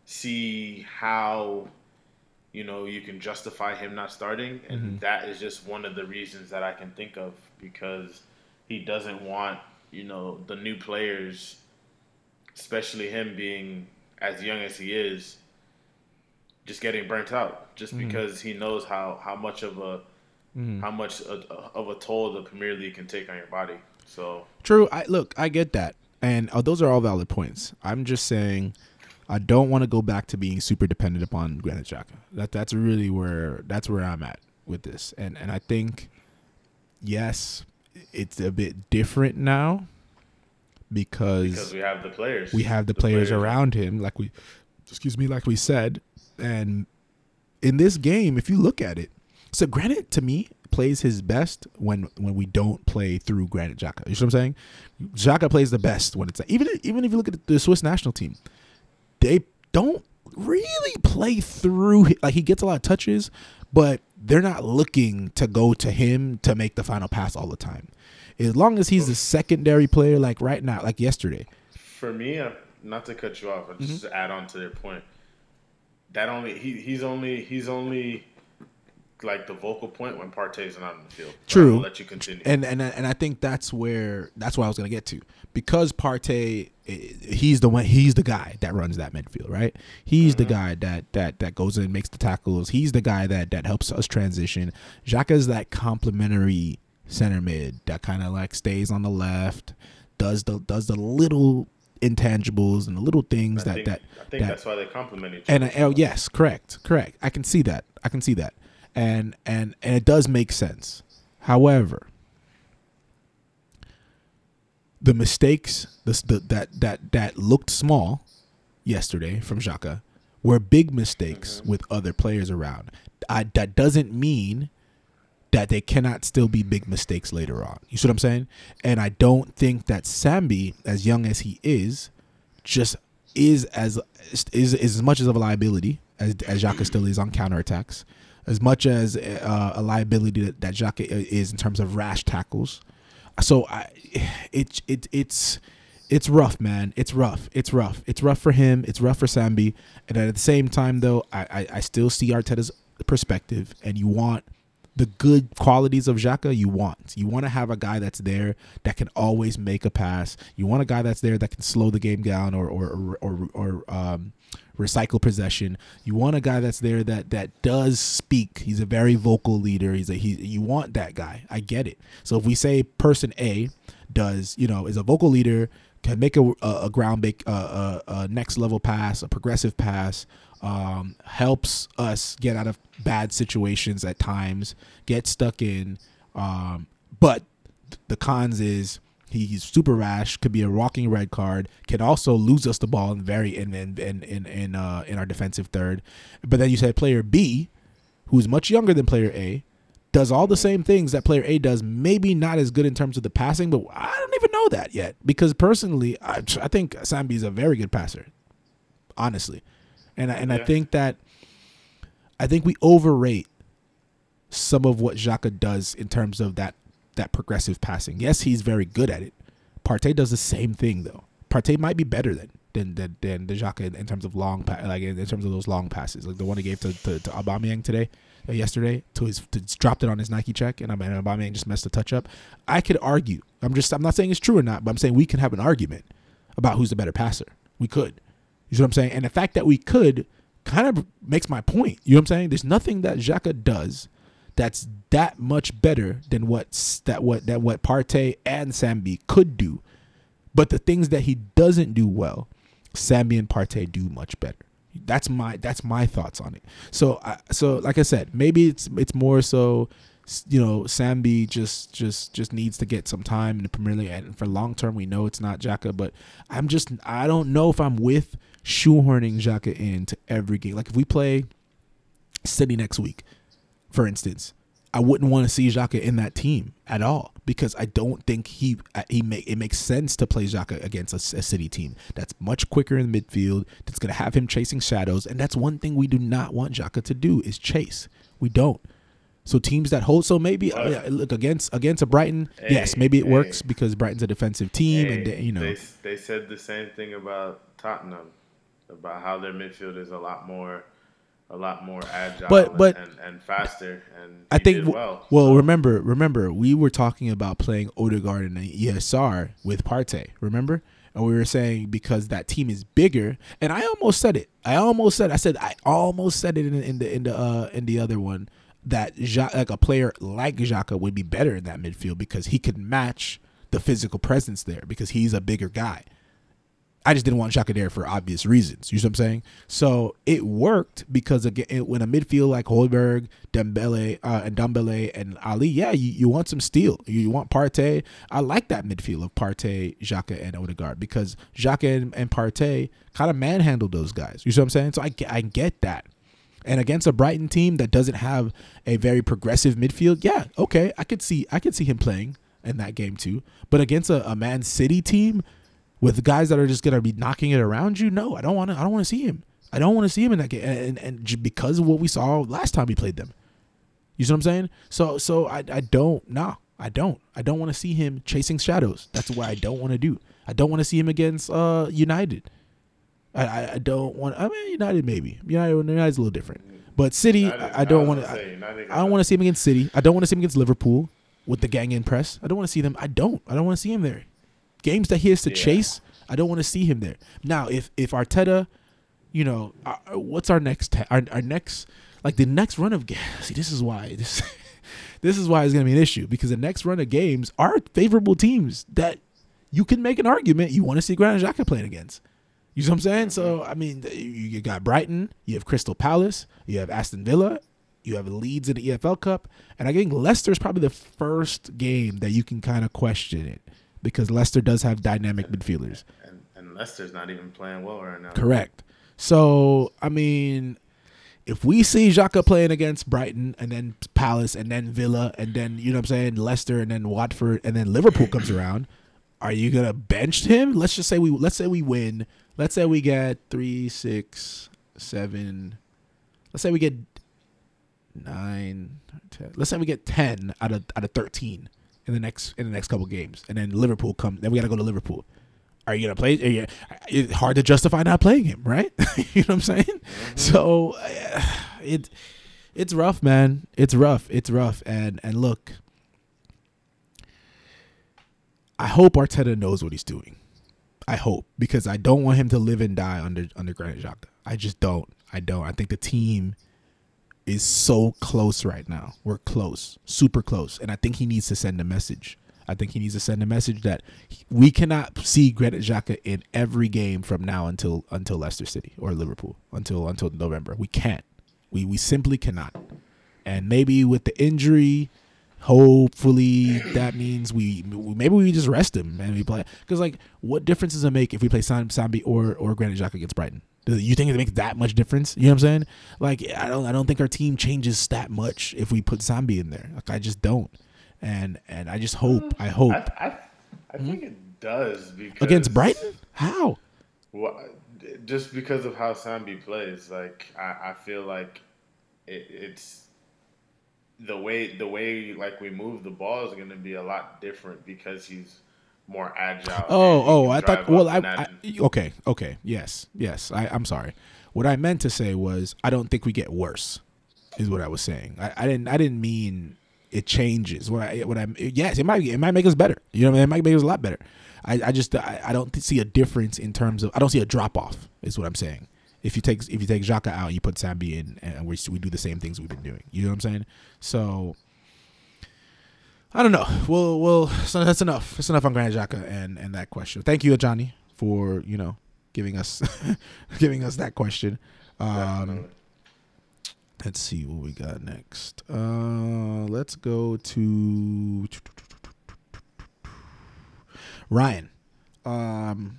see how, you know, you can justify him not starting, and mm-hmm. that is just one of the reasons that I can think of, because he doesn't want, you know, the new players, especially him being as young as he is, just getting burnt out, just mm-hmm. because he knows how, how much of a Mm-hmm. how much of a toll the Premier League can take on your body. So true. I look, I get that, and uh, those are all valid points. I'm just saying, I don't want to go back to being super dependent upon Granit Xhaka. That that's really where that's where I'm at with this, and and I think yes, it's a bit different now because because we have the players. We have the, the players, players around him, like we, excuse me, like we said, and in this game, if you look at it. So Granit, to me, plays his best when when we don't play through Granit Xhaka. You know what I'm saying? Xhaka plays the best when it's even even if you look at the Swiss national team, they don't really play through. Like he gets a lot of touches, but they're not looking to go to him to make the final pass all the time. As long as he's a secondary player, like right now, like yesterday. For me, not to cut you off, but just mm-hmm. to add on to their point, that only he he's only he's only. like the vocal point when Partey's not in the field. True. I'll let you continue. And and and I think that's where that's what I was gonna get to, because Partey, he's the one, he's the guy that runs that midfield, right? He's mm-hmm. the guy that that that goes in and makes the tackles. He's the guy that that helps us transition. Xhaka's that complementary center mid that kind of like stays on the left, does the does the little intangibles and the little things I that think, that I think that, that's why they complement each other. And oh yes, correct, correct. I can see that. I can see that. And, and and it does make sense. However, the mistakes the, the, that that that looked small yesterday from Xhaka were big mistakes mm-hmm. with other players around. I, that doesn't mean that they cannot still be big mistakes later on. You see what I'm saying? And I don't think that Sambi, as young as he is, just is as is, is as much as of a liability as as Xhaka still is on counterattacks. As much as uh, a liability that, that Xhaka is in terms of rash tackles. So I, it, it, it's it's rough, man. It's rough. It's rough. It's rough for him. It's rough for Sambi. And at the same time, though, I, I, I still see Arteta's perspective. And you want the good qualities of Xhaka. You want. You want to have a guy that's there that can always make a pass. You want a guy that's there that can slow the game down or or or or, or um, recycle possession. You want a guy that's there that that does speak. He's a very vocal leader. He's a he. You want that guy. I get it. So if we say person A does, you know, is a vocal leader, can make a a, a ground make a, a, a next level pass, a progressive pass, um, helps us get out of bad situations at times, get stuck in. Um, but the cons is he's super rash, could be a walking red card, can also lose us the ball in very in in in in in, uh, in our defensive third. But then you said player B, who's much younger than player A, does all the same things that player A does, maybe not as good in terms of the passing, but I don't even know that yet. Because personally, I, I think Sambi is a very good passer, honestly. And, I, and yeah. I think that I think we overrate some of what Xhaka does in terms of that that progressive passing. Yes, he's very good at it. Partey does the same thing, though. Partey might be better than than than, than the Xhaka in, in terms of long, pa- like in, in terms of those long passes, like the one he gave to to, to Aubameyang today. Yesterday to his to, dropped it on his Nike check, and Aubameyang just messed the touch up. I could argue. I'm just I'm not saying it's true or not, but I'm saying we can have an argument about who's the better passer. We could. You see what I'm saying? And the fact that we could kind of makes my point. You know what I'm saying? There's nothing that Xhaka does that's that much better than what that what that what Partey and Sambi could do. But the things that he doesn't do well, Sambi and Partey do much better. That's my that's my thoughts on it. So I, so like I said, maybe it's it's more so, you know, Sambi just just just needs to get some time in the Premier League, and for long term we know it's not Xhaka. But I'm just I don't know if I'm with shoehorning Xhaka into every game. Like if we play City next week, for instance, I wouldn't want to see Xhaka in that team at all, because I don't think he he make it makes sense to play Xhaka against a, a City team that's much quicker in midfield, that's going to have him chasing shadows, and that's one thing we do not want Xhaka to do is chase. We don't. So teams that hold, so maybe uh, yeah, look against against a Brighton, hey, yes, maybe it hey. works because Brighton's a defensive team, hey, and they, you know they they said the same thing about Tottenham, about how their midfield is a lot more. A lot more agile, but, but, and, and faster, and I think did well. Well, so. remember, remember, we were talking about playing Odegaard and E S R with Partey. Remember, and we were saying because that team is bigger, and I almost said it. I almost said, I said, I almost said it in, in the in the uh, in the other one that ja- like a player like Xhaka would be better in that midfield because he could match the physical presence there because he's a bigger guy. I just didn't want Xhaka there for obvious reasons. You see what I'm saying? So it worked because again, when a midfield like Højbjerg, Dembele, uh, and Dembele and Ali, yeah, you, you want some steel. You, you want Partey. I like that midfield of Partey, Xhaka, and Odegaard because Xhaka and, and Partey kind of manhandled those guys. You see what I'm saying? So I, I get that. And against a Brighton team that doesn't have a very progressive midfield, yeah, okay, I could see I could see him playing in that game too. But against a, a Man City team with guys that are just gonna be knocking it around you, no, I don't want to. I don't want to see him. I don't want to see him in that game, and, and and because of what we saw last time we played them, you see what I'm saying? So so I I don't no I don't I don't want to see him chasing shadows. That's what I don't want to do. I don't want to see him against uh United. I, I, I don't want. I mean United maybe United United's a little different, but City United, I, I don't want to. I, I don't want to see him against City. I don't want to see him against Liverpool with the gang in press. I don't want to see them. I don't. I don't want to see him there. Games that he has to yeah. chase, I don't want to see him there. Now, if if Arteta, you know, uh, what's our next ta- our our next like the next run of games? See, this is why this this is why it's gonna be an issue because the next run of games are favorable teams that you can make an argument you want to see Granit Xhaka playing against. You know what I'm saying? So I mean, you got Brighton, you have Crystal Palace, you have Aston Villa, you have Leeds in the E F L Cup, and I think Leicester's probably the first game that you can kind of question it. Because Leicester does have dynamic and, midfielders. And, and Leicester's not even playing well right now. Correct. So, I mean, if we see Xhaka playing against Brighton and then Palace and then Villa and then, you know what I'm saying, Leicester and then Watford and then Liverpool comes around, are you going to bench him? Let's just say we let's say we win. Let's say we get three, six, seven. Let's say we get nine, ten. Let's say we get ten out of out of thirteen. In the next in the next couple games, and then Liverpool come. Then we got to go to Liverpool. Are you gonna play? Are you, it's hard to justify not playing him, right? You know what I'm saying? Mm-hmm. So uh, it it's rough, man. It's rough. It's rough. And and look, I hope Arteta knows what he's doing. I hope because I don't want him to live and die under under Granit Xhaka. I just don't. I don't. I think the team is so close right now. We're close, super close. And I think he needs to send a message. I think he needs to send a message that we cannot see Granit Xhaka in every game from now until until Leicester City or Liverpool until until November. We can't. We we simply cannot. And maybe with the injury, hopefully that means we maybe we just rest him and we play. Because like, what difference does it make if we play Sam Sambi or or Granit Xhaka against Brighton? Do you think it makes that much difference? You know what I'm saying? Like, I don't I don't think our team changes that much if we put Sambi in there. Like, I just don't. And and I just hope I hope I I, I think mm-hmm. it does because against Brighton. How? Well, just because of how Sambi plays. Like, I, I feel like it, it's. The way the way like we move the ball is going to be a lot different because he's more agile. Oh, oh, I thought. Well, I, I okay, okay, yes, yes. I, I'm sorry. What I meant to say was I don't think we get worse. Is what I was saying. I, I didn't. I didn't mean it changes. What I what I yes, it might it might make us better. You know, what I mean? It might make us a lot better. I, I just I, I don't see a difference in terms of. I don't see a drop off. Is what I'm saying. If you take if you take Xhaka out, you put Sambi in, and we we do the same things we've been doing. You know what I'm saying? So I don't know. Well, well, so that's enough. That's enough on Granit Xhaka and and that question. Thank you, Johnny, for you know giving us giving us that question. Um, let's see what we got next. Uh, let's go to Ryan. Um.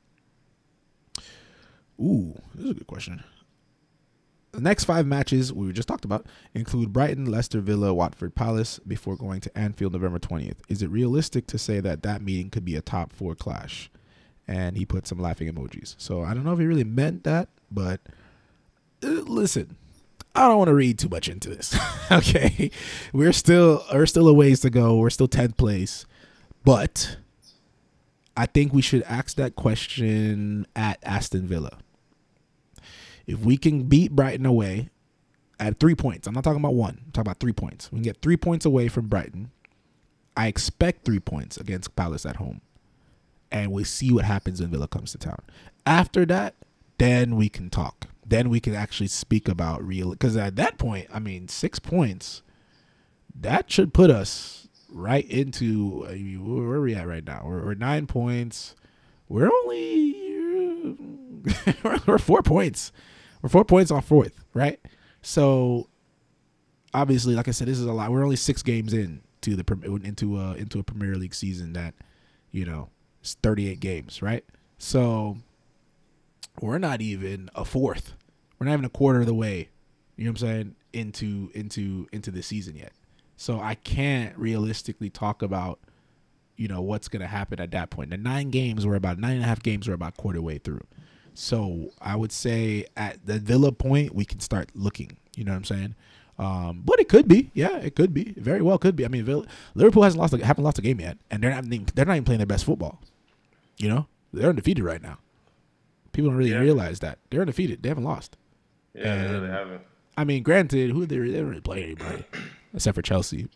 Ooh, this is a good question. The next five matches we just talked about include Brighton, Leicester, Villa, Watford, Palace before going to Anfield November twentieth. Is it realistic to say that that meeting could be a top four clash? And he put some laughing emojis. So I don't know if he really meant that, but uh, listen, I don't want to read too much into this. Okay, we're still we're still a ways to go. We're still tenth place, but I think we should ask that question at Aston Villa. If we can beat Brighton away at three points, I'm not talking about one, I'm talking about three points. We can get three points away from Brighton. I expect three points against Palace at home. And we see what happens when Villa comes to town. After that, then we can talk. Then we can actually speak about real, because at that point, I mean, six points, that should put us right into, I mean, where are we at right now? We're, we're nine points. We're only, we're four points. We're four points off fourth, right? So, obviously, like I said, this is a lot. We're only six games in to the into a into a Premier League season that, you know, it's thirty-eight games, right? So, we're not even a fourth. We're not even a quarter of the way. You know what I'm saying? Into into into the season yet. So I can't realistically talk about, you know, what's going to happen at that point. The nine games were about nine and a half games were about quarter way through. So I would say at the Villa point, we can start looking, you know what I'm saying? Um, but it could be. Yeah, it could be. Very well could be. I mean, Villa, Liverpool hasn't lost, haven't lost a game yet, and they're not, they're not even playing their best football. You know, they're undefeated right now. People don't really yeah. realize that. They're undefeated. They haven't lost. Yeah, and, they really haven't. I mean, granted, who they, they don't really play anybody except for Chelsea.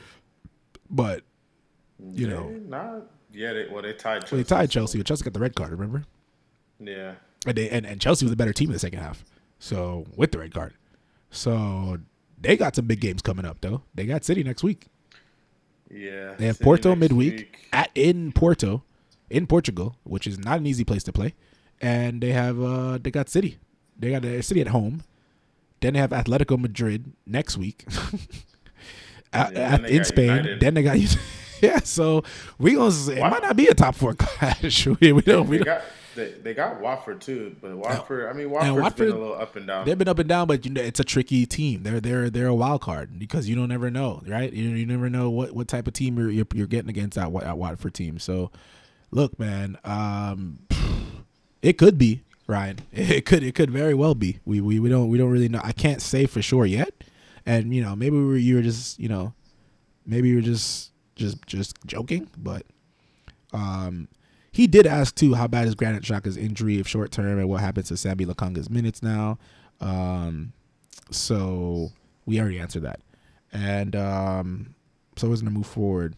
But, you yeah, know. Not, yeah, they, well, they tied Chelsea. Well, they tied Chelsea, but Chelsea got the red card, remember? Yeah. And, they, and, and Chelsea was a better team in the second half. So, with the red card. So, they got some big games coming up, though. They got City next week. Yeah. They have City Porto midweek week. at in Porto, in Portugal, which is not an easy place to play. And they have uh, they got City. They got uh, City at home. Then they have Atletico Madrid next week at, yeah, at, in Spain. United. Then they got yeah. So we gonna it wow. might not be a top four clash. we, we don't. We they, don't. Got, they, they got Watford too, but Watford. I mean, Watford's Watford, been a little up and down. They've been up and down, but you know it's a tricky team. They're they're they're a wild card because you don't never know, right? You you never know what, what type of team you're you're, you're getting against that at Watford team. So look, man, um, it could be. Ryan, it could it could very well be. We we we don't we don't really know. I can't say for sure yet. And you know, maybe we were, you were just you know, maybe you were just just just joking. But um, he did ask too, how bad is Granit Xhaka's injury, if short term, and what happens to Sambi Lokonga's minutes now. Um, so we already answered that. And um, so we're gonna move forward.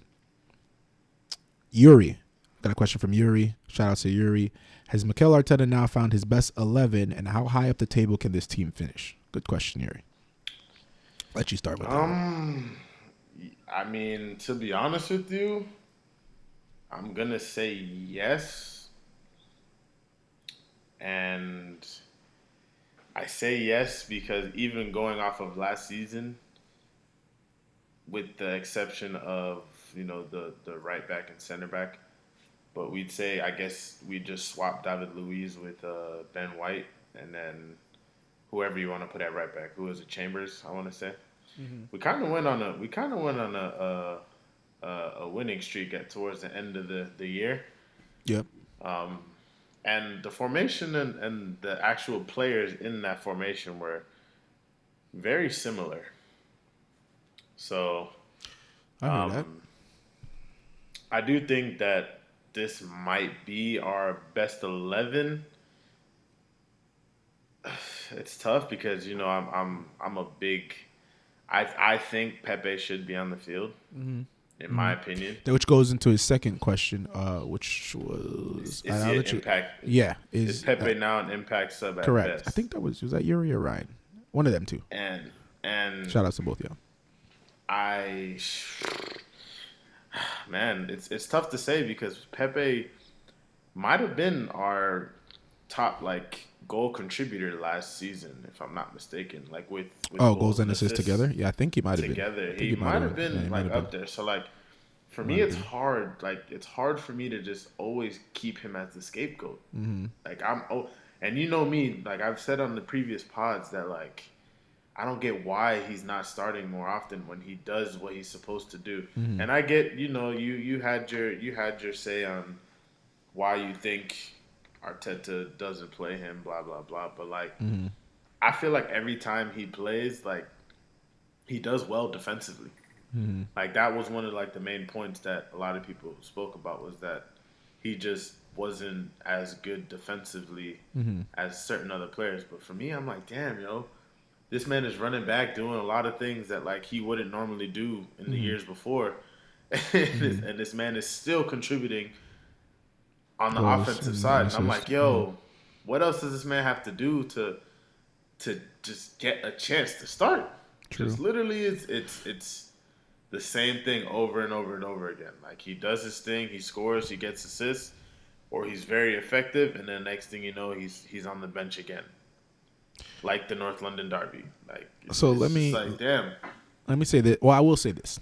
Yuri, got a question from Yuri. Shout out to Yuri. Has Mikel Arteta now found his best eleven, and how high up the table can this team finish? Good question, Yuri. Let you start with that. Um, I mean, to be honest with you, I'm gonna say yes, and I say yes because even going off of last season, with the exception of you know the the right back and center back, but we'd say I guess we just swapped David Luiz with uh, Ben White, and then whoever you want to put at right back. Who is it? Chambers, I want to say. Mm-hmm. We kind of went on a we kind of went on a, a a winning streak at towards the end of the, the year. Yep. Um, and the formation and, and the actual players in that formation were very similar. So, I heard um, that. I do think that this might be our best eleven. It's tough because you know I'm I'm I'm a big. I I think Pepe should be on the field, mm-hmm. in mm-hmm. my opinion. Which goes into his second question, uh, which was is, is he an impact? Yeah, is, is Pepe uh, now an impact sub? At correct. Best? I think that was was that Yuri or Ryan, one of them two. And and shout out to both y'all. I man, it's it's tough to say because Pepe might have been our top like goal contributor last season, if I'm not mistaken. Like with, with oh, goals, goals and assists, assists together. Yeah, I think he might have been together. He, he might have been, been yeah, like up been. there. So like for me, it's been. hard. Like it's hard for me to just always keep him as the scapegoat. Mm-hmm. Like I'm, oh, and you know me. Like I've said on the previous pods that like I don't get why he's not starting more often when he does what he's supposed to do. Mm-hmm. And I get, you know, you you had your you had your say on why you think Arteta doesn't play him, blah, blah, blah. But, like, mm-hmm. I feel like every time he plays, like, he does well defensively. Mm-hmm. Like, that was one of, like, the main points that a lot of people spoke about was that he just wasn't as good defensively mm-hmm. as certain other players. But for me, I'm like, damn, yo, this man is running back doing a lot of things that, like, he wouldn't normally do in the mm-hmm. years before. mm-hmm. And this man is still contributing on the Close. offensive side. And I'm like, yo, yeah. what else does this man have to do to to just get a chance to start? Because literally it's it's it's the same thing over and over and over again. Like he does his thing, he scores, he gets assists, or he's very effective, and then next thing you know, he's he's on the bench again. Like the North London Derby. Like so let me like damn. Let me say that well, I will say this.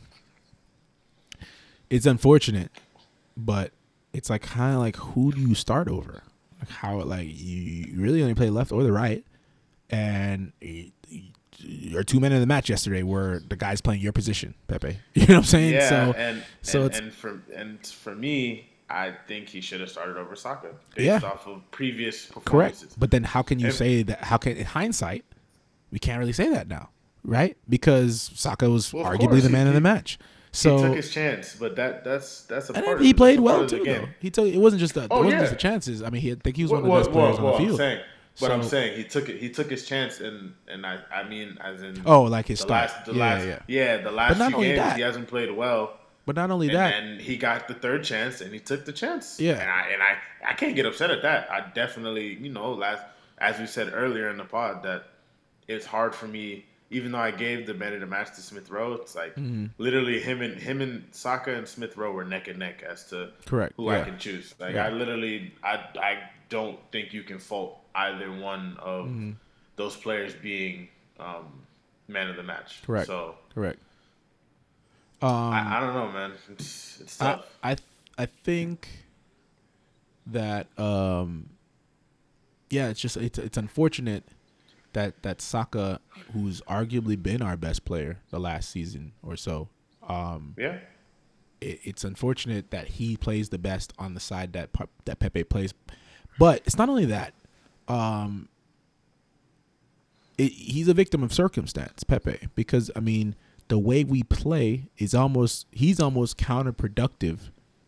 It's unfortunate, but it's like kind of like who do you start over? Like how like you really only play left or the right, and your two men in the match yesterday were the guys playing your position, Pepe. You know what I'm saying? Yeah, so, and so and, it's, and for and for me, I think he should have started over Saka based yeah. off of previous performances. Correct, but then how can you if, say that? How can in hindsight, we can't really say that now, right? Because Saka was well, arguably the man he, in the match. So he took his chance, but that that's that's a and part. He of, played well too. Though. He took it wasn't just the oh, it wasn't yeah. just the chances. I mean, he I think he was well, one of the best well, players well, on the field. I'm saying, but so, I'm saying he took it. He took his chance, and and I I mean as in oh like his the start. last the yeah, last yeah yeah the last few games that, he hasn't played well. But not only and, that, and he got the third chance, and he took the chance. Yeah, and I and I I can't get upset at that. I definitely you know last as we said earlier in the pod that it's hard for me. Even though I gave the man of the match to Smith Rowe, it's like mm-hmm. literally him and him and Saka and Smith Rowe were neck and neck as to correct who yeah. I can choose. Like yeah. I literally, I I don't think you can fault either one of mm-hmm. those players being um, man of the match. Correct. So correct. Um, I, I don't know, man. It's, it's tough. I, I I think that um, yeah, it's just it's it's unfortunate. That that Saka, who's arguably been our best player the last season or so, um, yeah, it, it's unfortunate that he plays the best on the side that that Pepe plays. But it's not only that; um, it, he's a victim of circumstance, Pepe, because I mean the way we play is almost he's almost counterproductive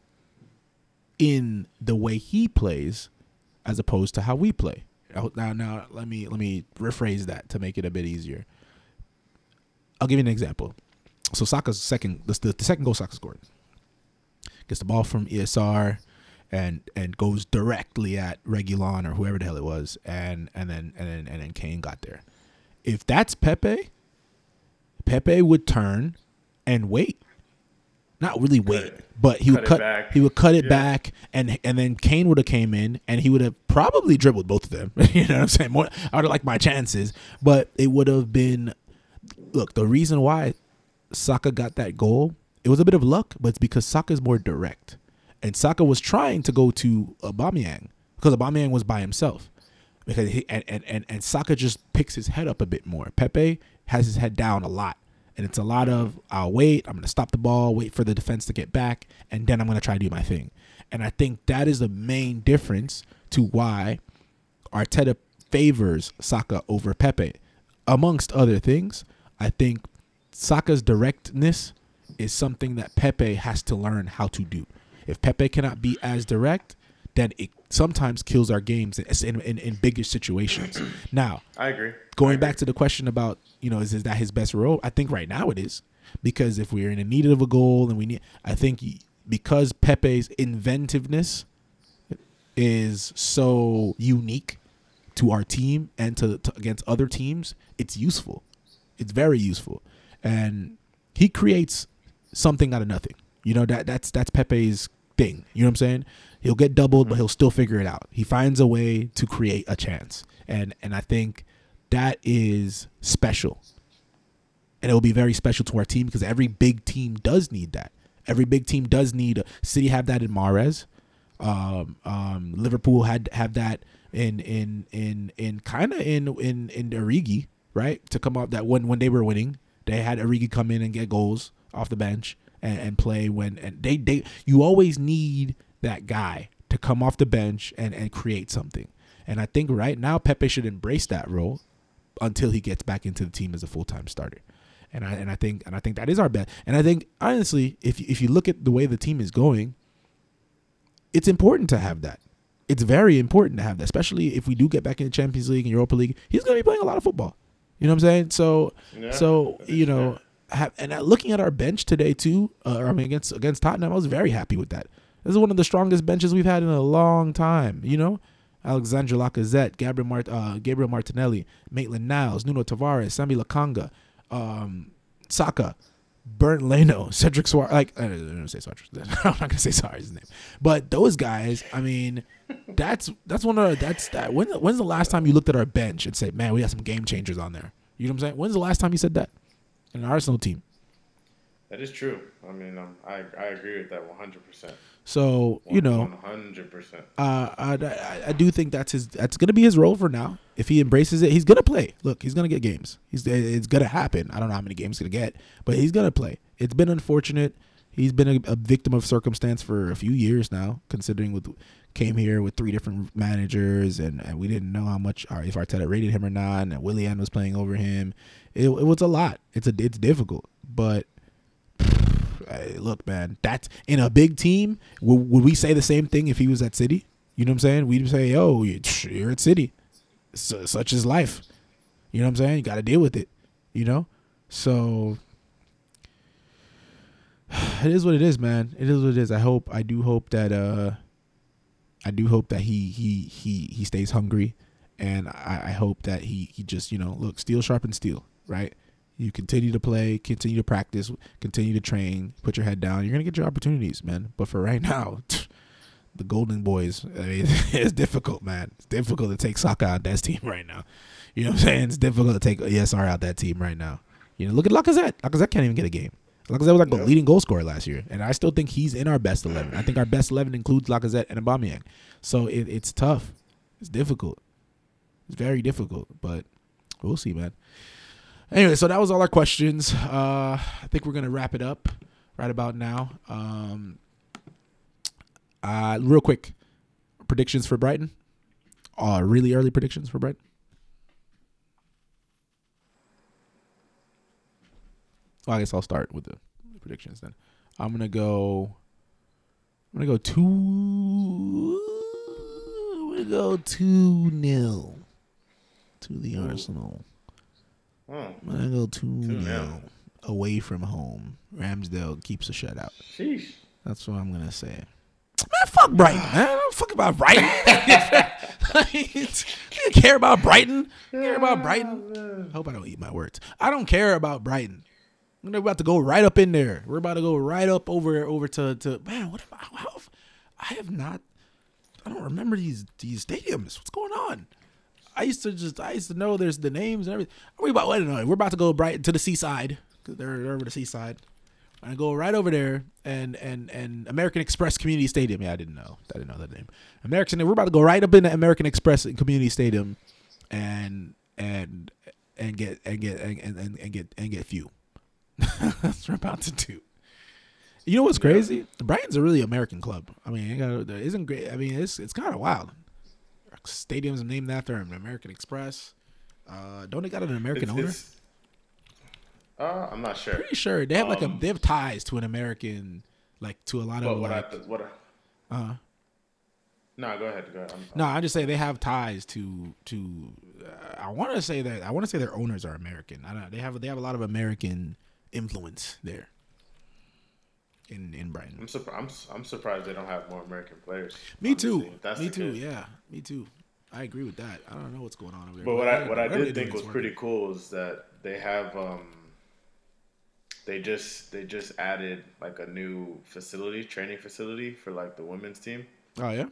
in the way he plays, as opposed to how we play. Now, now let me let me rephrase that to make it a bit easier. I'll give you an example. So Saka's second, the, the second goal Saka scored, gets the ball from E S R, and and goes directly at Reguilon or whoever the hell it was, and and then and then and then Kane got there. If that's Pepe, Pepe would turn and wait. not really wait, cut but he would cut, cut he would cut it yeah. back, and and then Kane would have came in, and he would have probably dribbled both of them. You know what I'm saying? More, I would have liked my chances, but it would have been. Look, the reason why Saka got that goal, it was a bit of luck, but it's because Saka is more direct, and Saka was trying to go to Aubameyang because Aubameyang was by himself, because he, and, and and and Saka just picks his head up a bit more. Pepe has his head down a lot. And it's a lot of, I'll wait, I'm going to stop the ball, wait for the defense to get back, and then I'm going to try to do my thing. And I think that is the main difference to why Arteta favors Saka over Pepe. Amongst other things, I think Saka's directness is something that Pepe has to learn how to do. If Pepe cannot be as direct, then it sometimes kills our games in, in, in bigger situations. Now, I agree. Going I agree. back to the question about, you know, is, is that his best role? I think right now it is, because if we're in a need of a goal and we need, I think because Pepe's inventiveness is so unique to our team and to, to against other teams, it's useful. It's very useful, and he creates something out of nothing. You know, that that's that's Pepe's thing. You know what I'm saying? He'll get doubled, but he'll still figure it out. He finds a way to create a chance, and and I think that is special, and it will be very special to our team because every big team does need that. Every big team does need a, City have that in Mahrez. Um, um, Liverpool had have that in in in in kind of in in in Origi, right? To come up that when when they were winning, they had Origi come in and get goals off the bench and, and play when and they they you always need that guy to come off the bench and and create something. And I think right now Pepe should embrace that role until he gets back into the team as a full-time starter. And I and I think and I think that is our bet. And I think honestly, if if you look at the way the team is going, it's important to have that. It's very important to have that, especially if we do get back in the Champions League and Europa League. He's going to be playing a lot of football. You know what I'm saying? So, yeah, so you know, have, and looking at our bench today too, uh, I mean against against Tottenham, I was very happy with that. This is one of the strongest benches we've had in a long time. You know, Alexandre Lacazette, Gabriel Mart, uh, Gabriel Martinelli, Maitland-Niles, Nuno Tavares, Sambi Lakanga, um, Saka, Bernd Leno, Cedric Suarez. Like I don't know, say Suarez. I'm not gonna say Suarez's name, but those guys. I mean, that's that's one of that's that. When when's the last time you looked at our bench and said, "Man, we got some game changers on there"? You know what I'm saying? When's the last time you said that in an Arsenal team? That is true. I mean, um, I I agree with that one hundred percent. So you know, one hundred percent. Uh, I, I do think that's his. That's gonna be his role for now. If he embraces it, he's gonna play. Look, he's gonna get games. He's it's gonna happen. I don't know how many games he's gonna get, but he's gonna play. It's been unfortunate. He's been a, a victim of circumstance for a few years now. Considering with came here with three different managers, and, and we didn't know how much or if Arteta rated him or not, and Willian was playing over him. It, it was a lot. It's a it's difficult, but. Hey, look, man, that's in a big team. Would, would we say the same thing if he was at City? You know what I'm saying? We'd say, yo, you're at City. So, such is life. You know what I'm saying? You got to deal with it, you know? So it is what it is, man. It is what it is. I hope, I do hope that, uh, I do hope that he, he, he, he stays hungry. And I, I hope that he, he just, you know, look, steel sharpens steel, right? You continue to play, continue to practice, continue to train, put your head down. You're going to get your opportunities, man. But for right now, the Golden Boys, I mean, it's difficult, man. It's difficult to take Saka out that team right now. You know what I'm saying? It's difficult to take E S R out that team right now. You know, look at Lacazette. Lacazette can't even get a game. Lacazette was like the leading goal scorer last year. And I still think he's in our best eleven. I think our best eleven includes Lacazette and Aubameyang. So it, it's tough. It's difficult. It's very difficult. But we'll see, man. Anyway, so that was all our questions. Uh, I think we're going to wrap it up right about now. Um, uh, real quick, predictions for Brighton? Uh, really early predictions for Brighton? Well, I guess I'll start with the predictions then. I'm going to go... I'm going to go two... I'm going to go two nil to the Ooh. Arsenal. Oh, I'm going to go two nil away from home. Ramsdale keeps a shutout. Sheesh. That's what I'm going to say. Man, fuck Brighton, man. I don't fuck about Brighton. You care about Brighton? You care about Brighton? I hope I don't eat my words. I don't care about Brighton. We're about to go right up in there. We're about to go right up over over to to man. What am I? How have, I have not. I don't remember these these stadiums. What's going on? I used to just I used to know there's the names and everything. We about wait a minute. We're about to go right to the seaside because they're, they're over the seaside. I go right over there and and and American Express Community Stadium. Yeah, I didn't know. I didn't know that name. American. We're about to go right up in the American Express Community Stadium, and and and get and get and and, and get and get few. That's what we're about to do. You know what's crazy? Yeah. Brighton's a really American club. I mean, it, got, it isn't great. I mean, it's it's kind of wild. Stadiums named after an American Express. Uh, don't they got an American it's, owner? It's, uh, I'm not sure. Pretty sure they have like um, a they have ties to an American, like to a lot of what, what like. I, what? I, uh, no, go ahead. Go ahead. I'm, no, I'm just saying they have ties to to. Uh, I want to say that I want to say their owners are American. I don't know. They have they have a lot of American influence there. In, in Brighton, I'm surprised. I'm, I'm surprised they don't have more American players. Me honestly, too. That's me too. Case. Yeah, me too. I agree with that. I don't know what's going on over there. But what I what I did think was working. pretty cool is that they have um. They just they just added like a new facility, training facility for like the women's team. Oh yeah.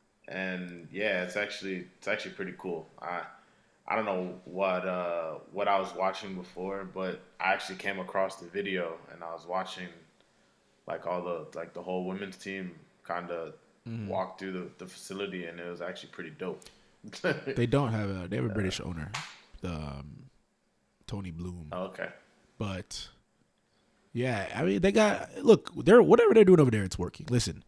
And yeah, it's actually it's actually pretty cool. I I don't know what uh what I was watching before, but I actually came across the video and I was watching. Like all the like the whole women's team kind of mm-hmm. walked through the, the facility, and it was actually pretty dope. They don't have a they have a British uh, owner, the um, Tony Bloom. Oh, okay, but yeah, I mean they got look they're whatever they're doing over there, it's working. Listen,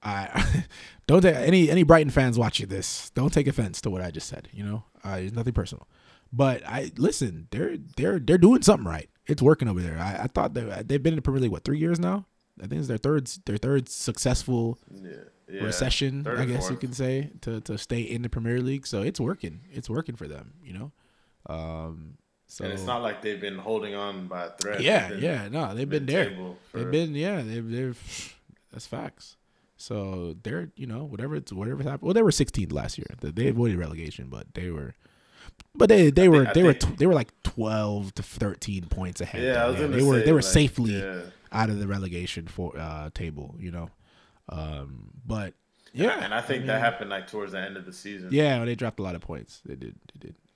I don't take any any Brighton fans watching this. Don't take offense to what I just said. You know, uh, it's nothing personal, but I listen. They're they're they're doing something right. It's working over there. I, I thought they they've been in the Premier League what three years now. I think it's their third their third successful yeah, yeah. recession, third I guess fourth. You can say, to, to stay in the Premier League. So it's working. It's working for them, you know. Um, so and it's not like they've been holding on by a thread. Yeah, yeah, no, they've been there. For... They've been, yeah, they've, they've. That's facts. So they're, you know, whatever it's whatever happened. Well, they were sixteenth last year. They avoided relegation, but they were. But they they I were think, they think, were they were like twelve to thirteen points ahead. Yeah, I was gonna they were say, they were like, safely yeah. out of the relegation for uh, table, you know. Um, but yeah, and I think I mean, that happened like towards the end of the season. Yeah, they dropped a lot of points. They did, they did.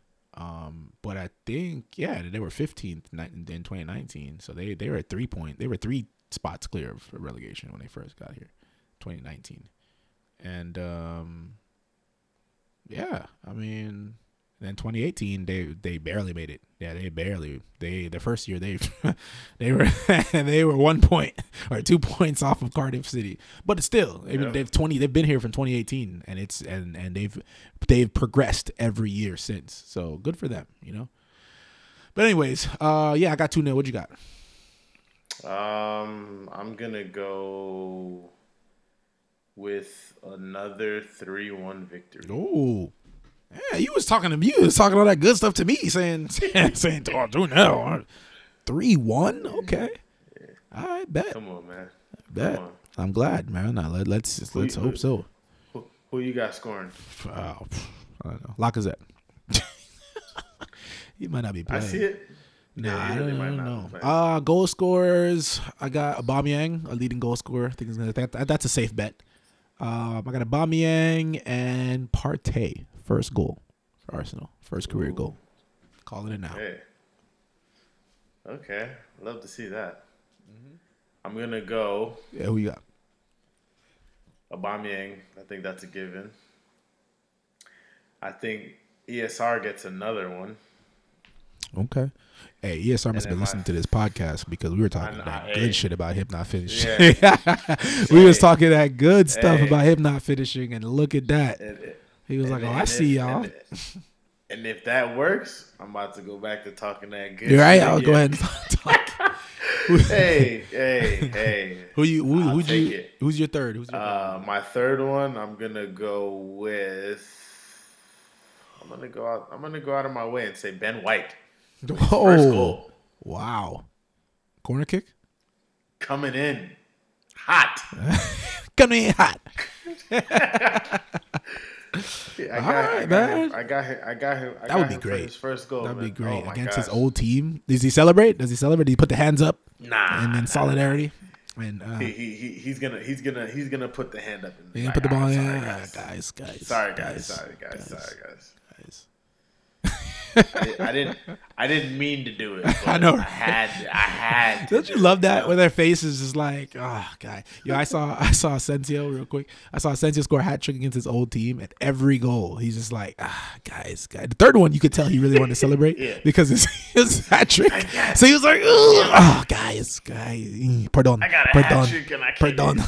Um, but I think yeah, they were fifteenth in twenty nineteen, so they they were at three point. They were three spots clear of relegation when they first got here, twenty nineteen, and um, yeah, I mean. Then twenty eighteen, they they barely made it. Yeah, they barely. They the first year they they were they were one point or two points off of Cardiff City, but still, yeah. they've twenty. They've been here from twenty eighteen, and it's and and they've they've progressed every year since. So good for them, you know. But anyways, uh, yeah, I got two nil. What you got? Um, I'm gonna go with another three one victory. Oh. Yeah, you was talking to me. You was talking all that good stuff to me, saying saying oh, two now, three one. Okay, yeah. All right, bet. Come on, man. Bet. On. I'm glad, man. Now let, let's just, let's who, hope so. Who, who you got scoring? Uh, I don't know. Lacazette. He might not be playing. I see it. Nah, yeah, I don't, don't know. Uh, goal scorers. I got Aubameyang, a leading goal scorer. I think it's gonna, that, that's a safe bet. Um, I got Aubameyang and Partey. First goal for Arsenal. First career Ooh. goal. Calling it now. Okay. Okay. Love to see that. Mm-hmm. I'm going to go. Yeah, who you got? Aubameyang. I think that's a given. I think E S R gets another one. Okay. Hey, E S R must have been listening to this podcast because we were talking that hey. good shit about him not finishing. Yeah. we hey. was talking that good stuff hey. about him not finishing, and look at that. It, it, He was and, like, "Oh, I see if, y'all." And, and if that works, I'm about to go back to talking that good. You're right. I'll go ahead and talk. hey, hey, hey. Who you? Who, who'd you? It. Who's your third? Who's your uh, my third one? I'm gonna go with. I'm gonna go out. I'm gonna go out of my way and say Ben White. Oh, first goal. Wow! Corner kick. Coming in hot. Coming in hot. Yeah, I, got, right, I got him. I got him. I got him. I that would got be great. His first goal. That'd man. be great oh against gosh. his old team. Does he celebrate? Does he celebrate? Does he put the hands up? Nah. And then solidarity. And uh, he, he, he he's gonna he's gonna he's gonna put the hand up. And yeah, like, put the ball. Right, Yeah, guys. guys, guys. Sorry, guys. guys Sorry, guys. guys, Sorry, guys. guys. I, did, I didn't. I didn't mean to do it. But I know. I had. I had. Don't you love that when their face is just like, oh, guy. Yo, I saw. I saw Asensio real quick. I saw Asensio score a hat trick against his old team. At every goal, he's just like, ah, guys, guys. The third one, you could tell he really wanted to celebrate yeah. because it's his hat trick. So he was like, oh, guys, guys, pardon, I got a pardon, hat trick and I can't pardon.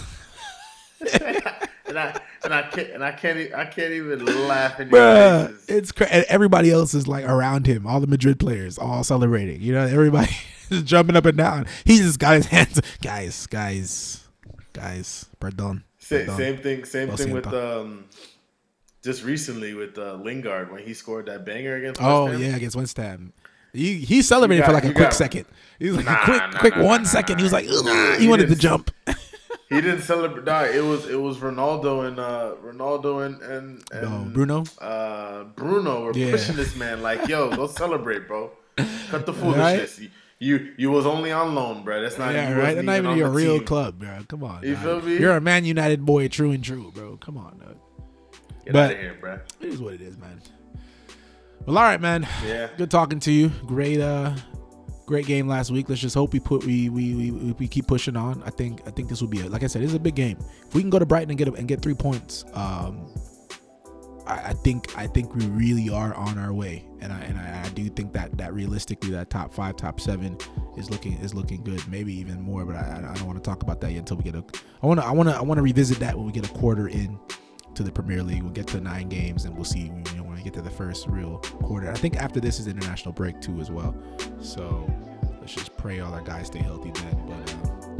and I and I can't and I can't e- I can't even laugh in your Bruh, faces. it's cra- and everybody else is like around him. All the Madrid players, all celebrating. You know, everybody is jumping up and down. He just got his hands. Guys, guys, guys. Pardon. Sa- pardon. Same thing. Same Lo thing with siento. um, just recently with uh, Lingard when he scored that banger against. Oh West Ham. yeah, against West Ham. He he celebrated You for got- like a you quick got- second. He was like Nah, a quick, nah, quick nah, one nah, second. nah, He was like, nah. "Ugh," He he wanted to didn't- jump. He didn't celebrate. Nah, it was it was Ronaldo and uh, Ronaldo and and, and No, Bruno. Uh, Bruno were Yeah. pushing this man like, yo, go celebrate, bro. Cut the foolishness. Right? You, you you was only on loan, bro. That's not Yeah, you right. wasn't That's not even on your the real team. club, bro. Come on. You dog. feel me? You're a Man United boy, true and true, bro. Come on, dog. Get But- out of here, bro. It is what it is, man. Well, all right, man. Yeah. Good talking to you. Great, uh, great game last week. Let's just hope we put we we we, we keep pushing on. I think I think this will be a, like I said, this is a big game. If we can go to Brighton and get a, and get three points, um, I, I think I think we really are on our way. And I and I, I do think that that realistically that top five, top seven is looking is looking good. Maybe even more, but I, I don't want to talk about that yet until we get a. I want to I want to I want to revisit that when we get a quarter in to the Premier League. We'll get to nine games and we'll see, you know, when we get to the first real quarter. I think after this is international break too as well. So let's just pray all our guys stay healthy then. But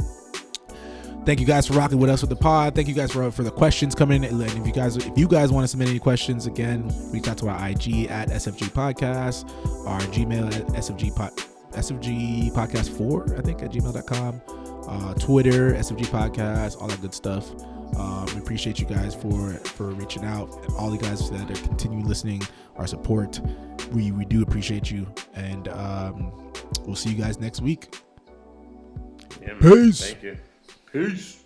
uh, thank you guys for rocking with us with the pod. Thank you guys for for the questions coming in. And if you guys if you guys want to submit any questions, again, reach out to our I G at S F G Podcast, our Gmail at S F G pod, S F G Podcast four, I think, at gmail dot com. Uh, Twitter, S F G Podcast, all that good stuff. Uh, we appreciate you guys for for reaching out, and all the guys that are continuing listening, our support. We we do appreciate you, and um, we'll see you guys next week. Yeah, man. Peace. Thank you. Peace.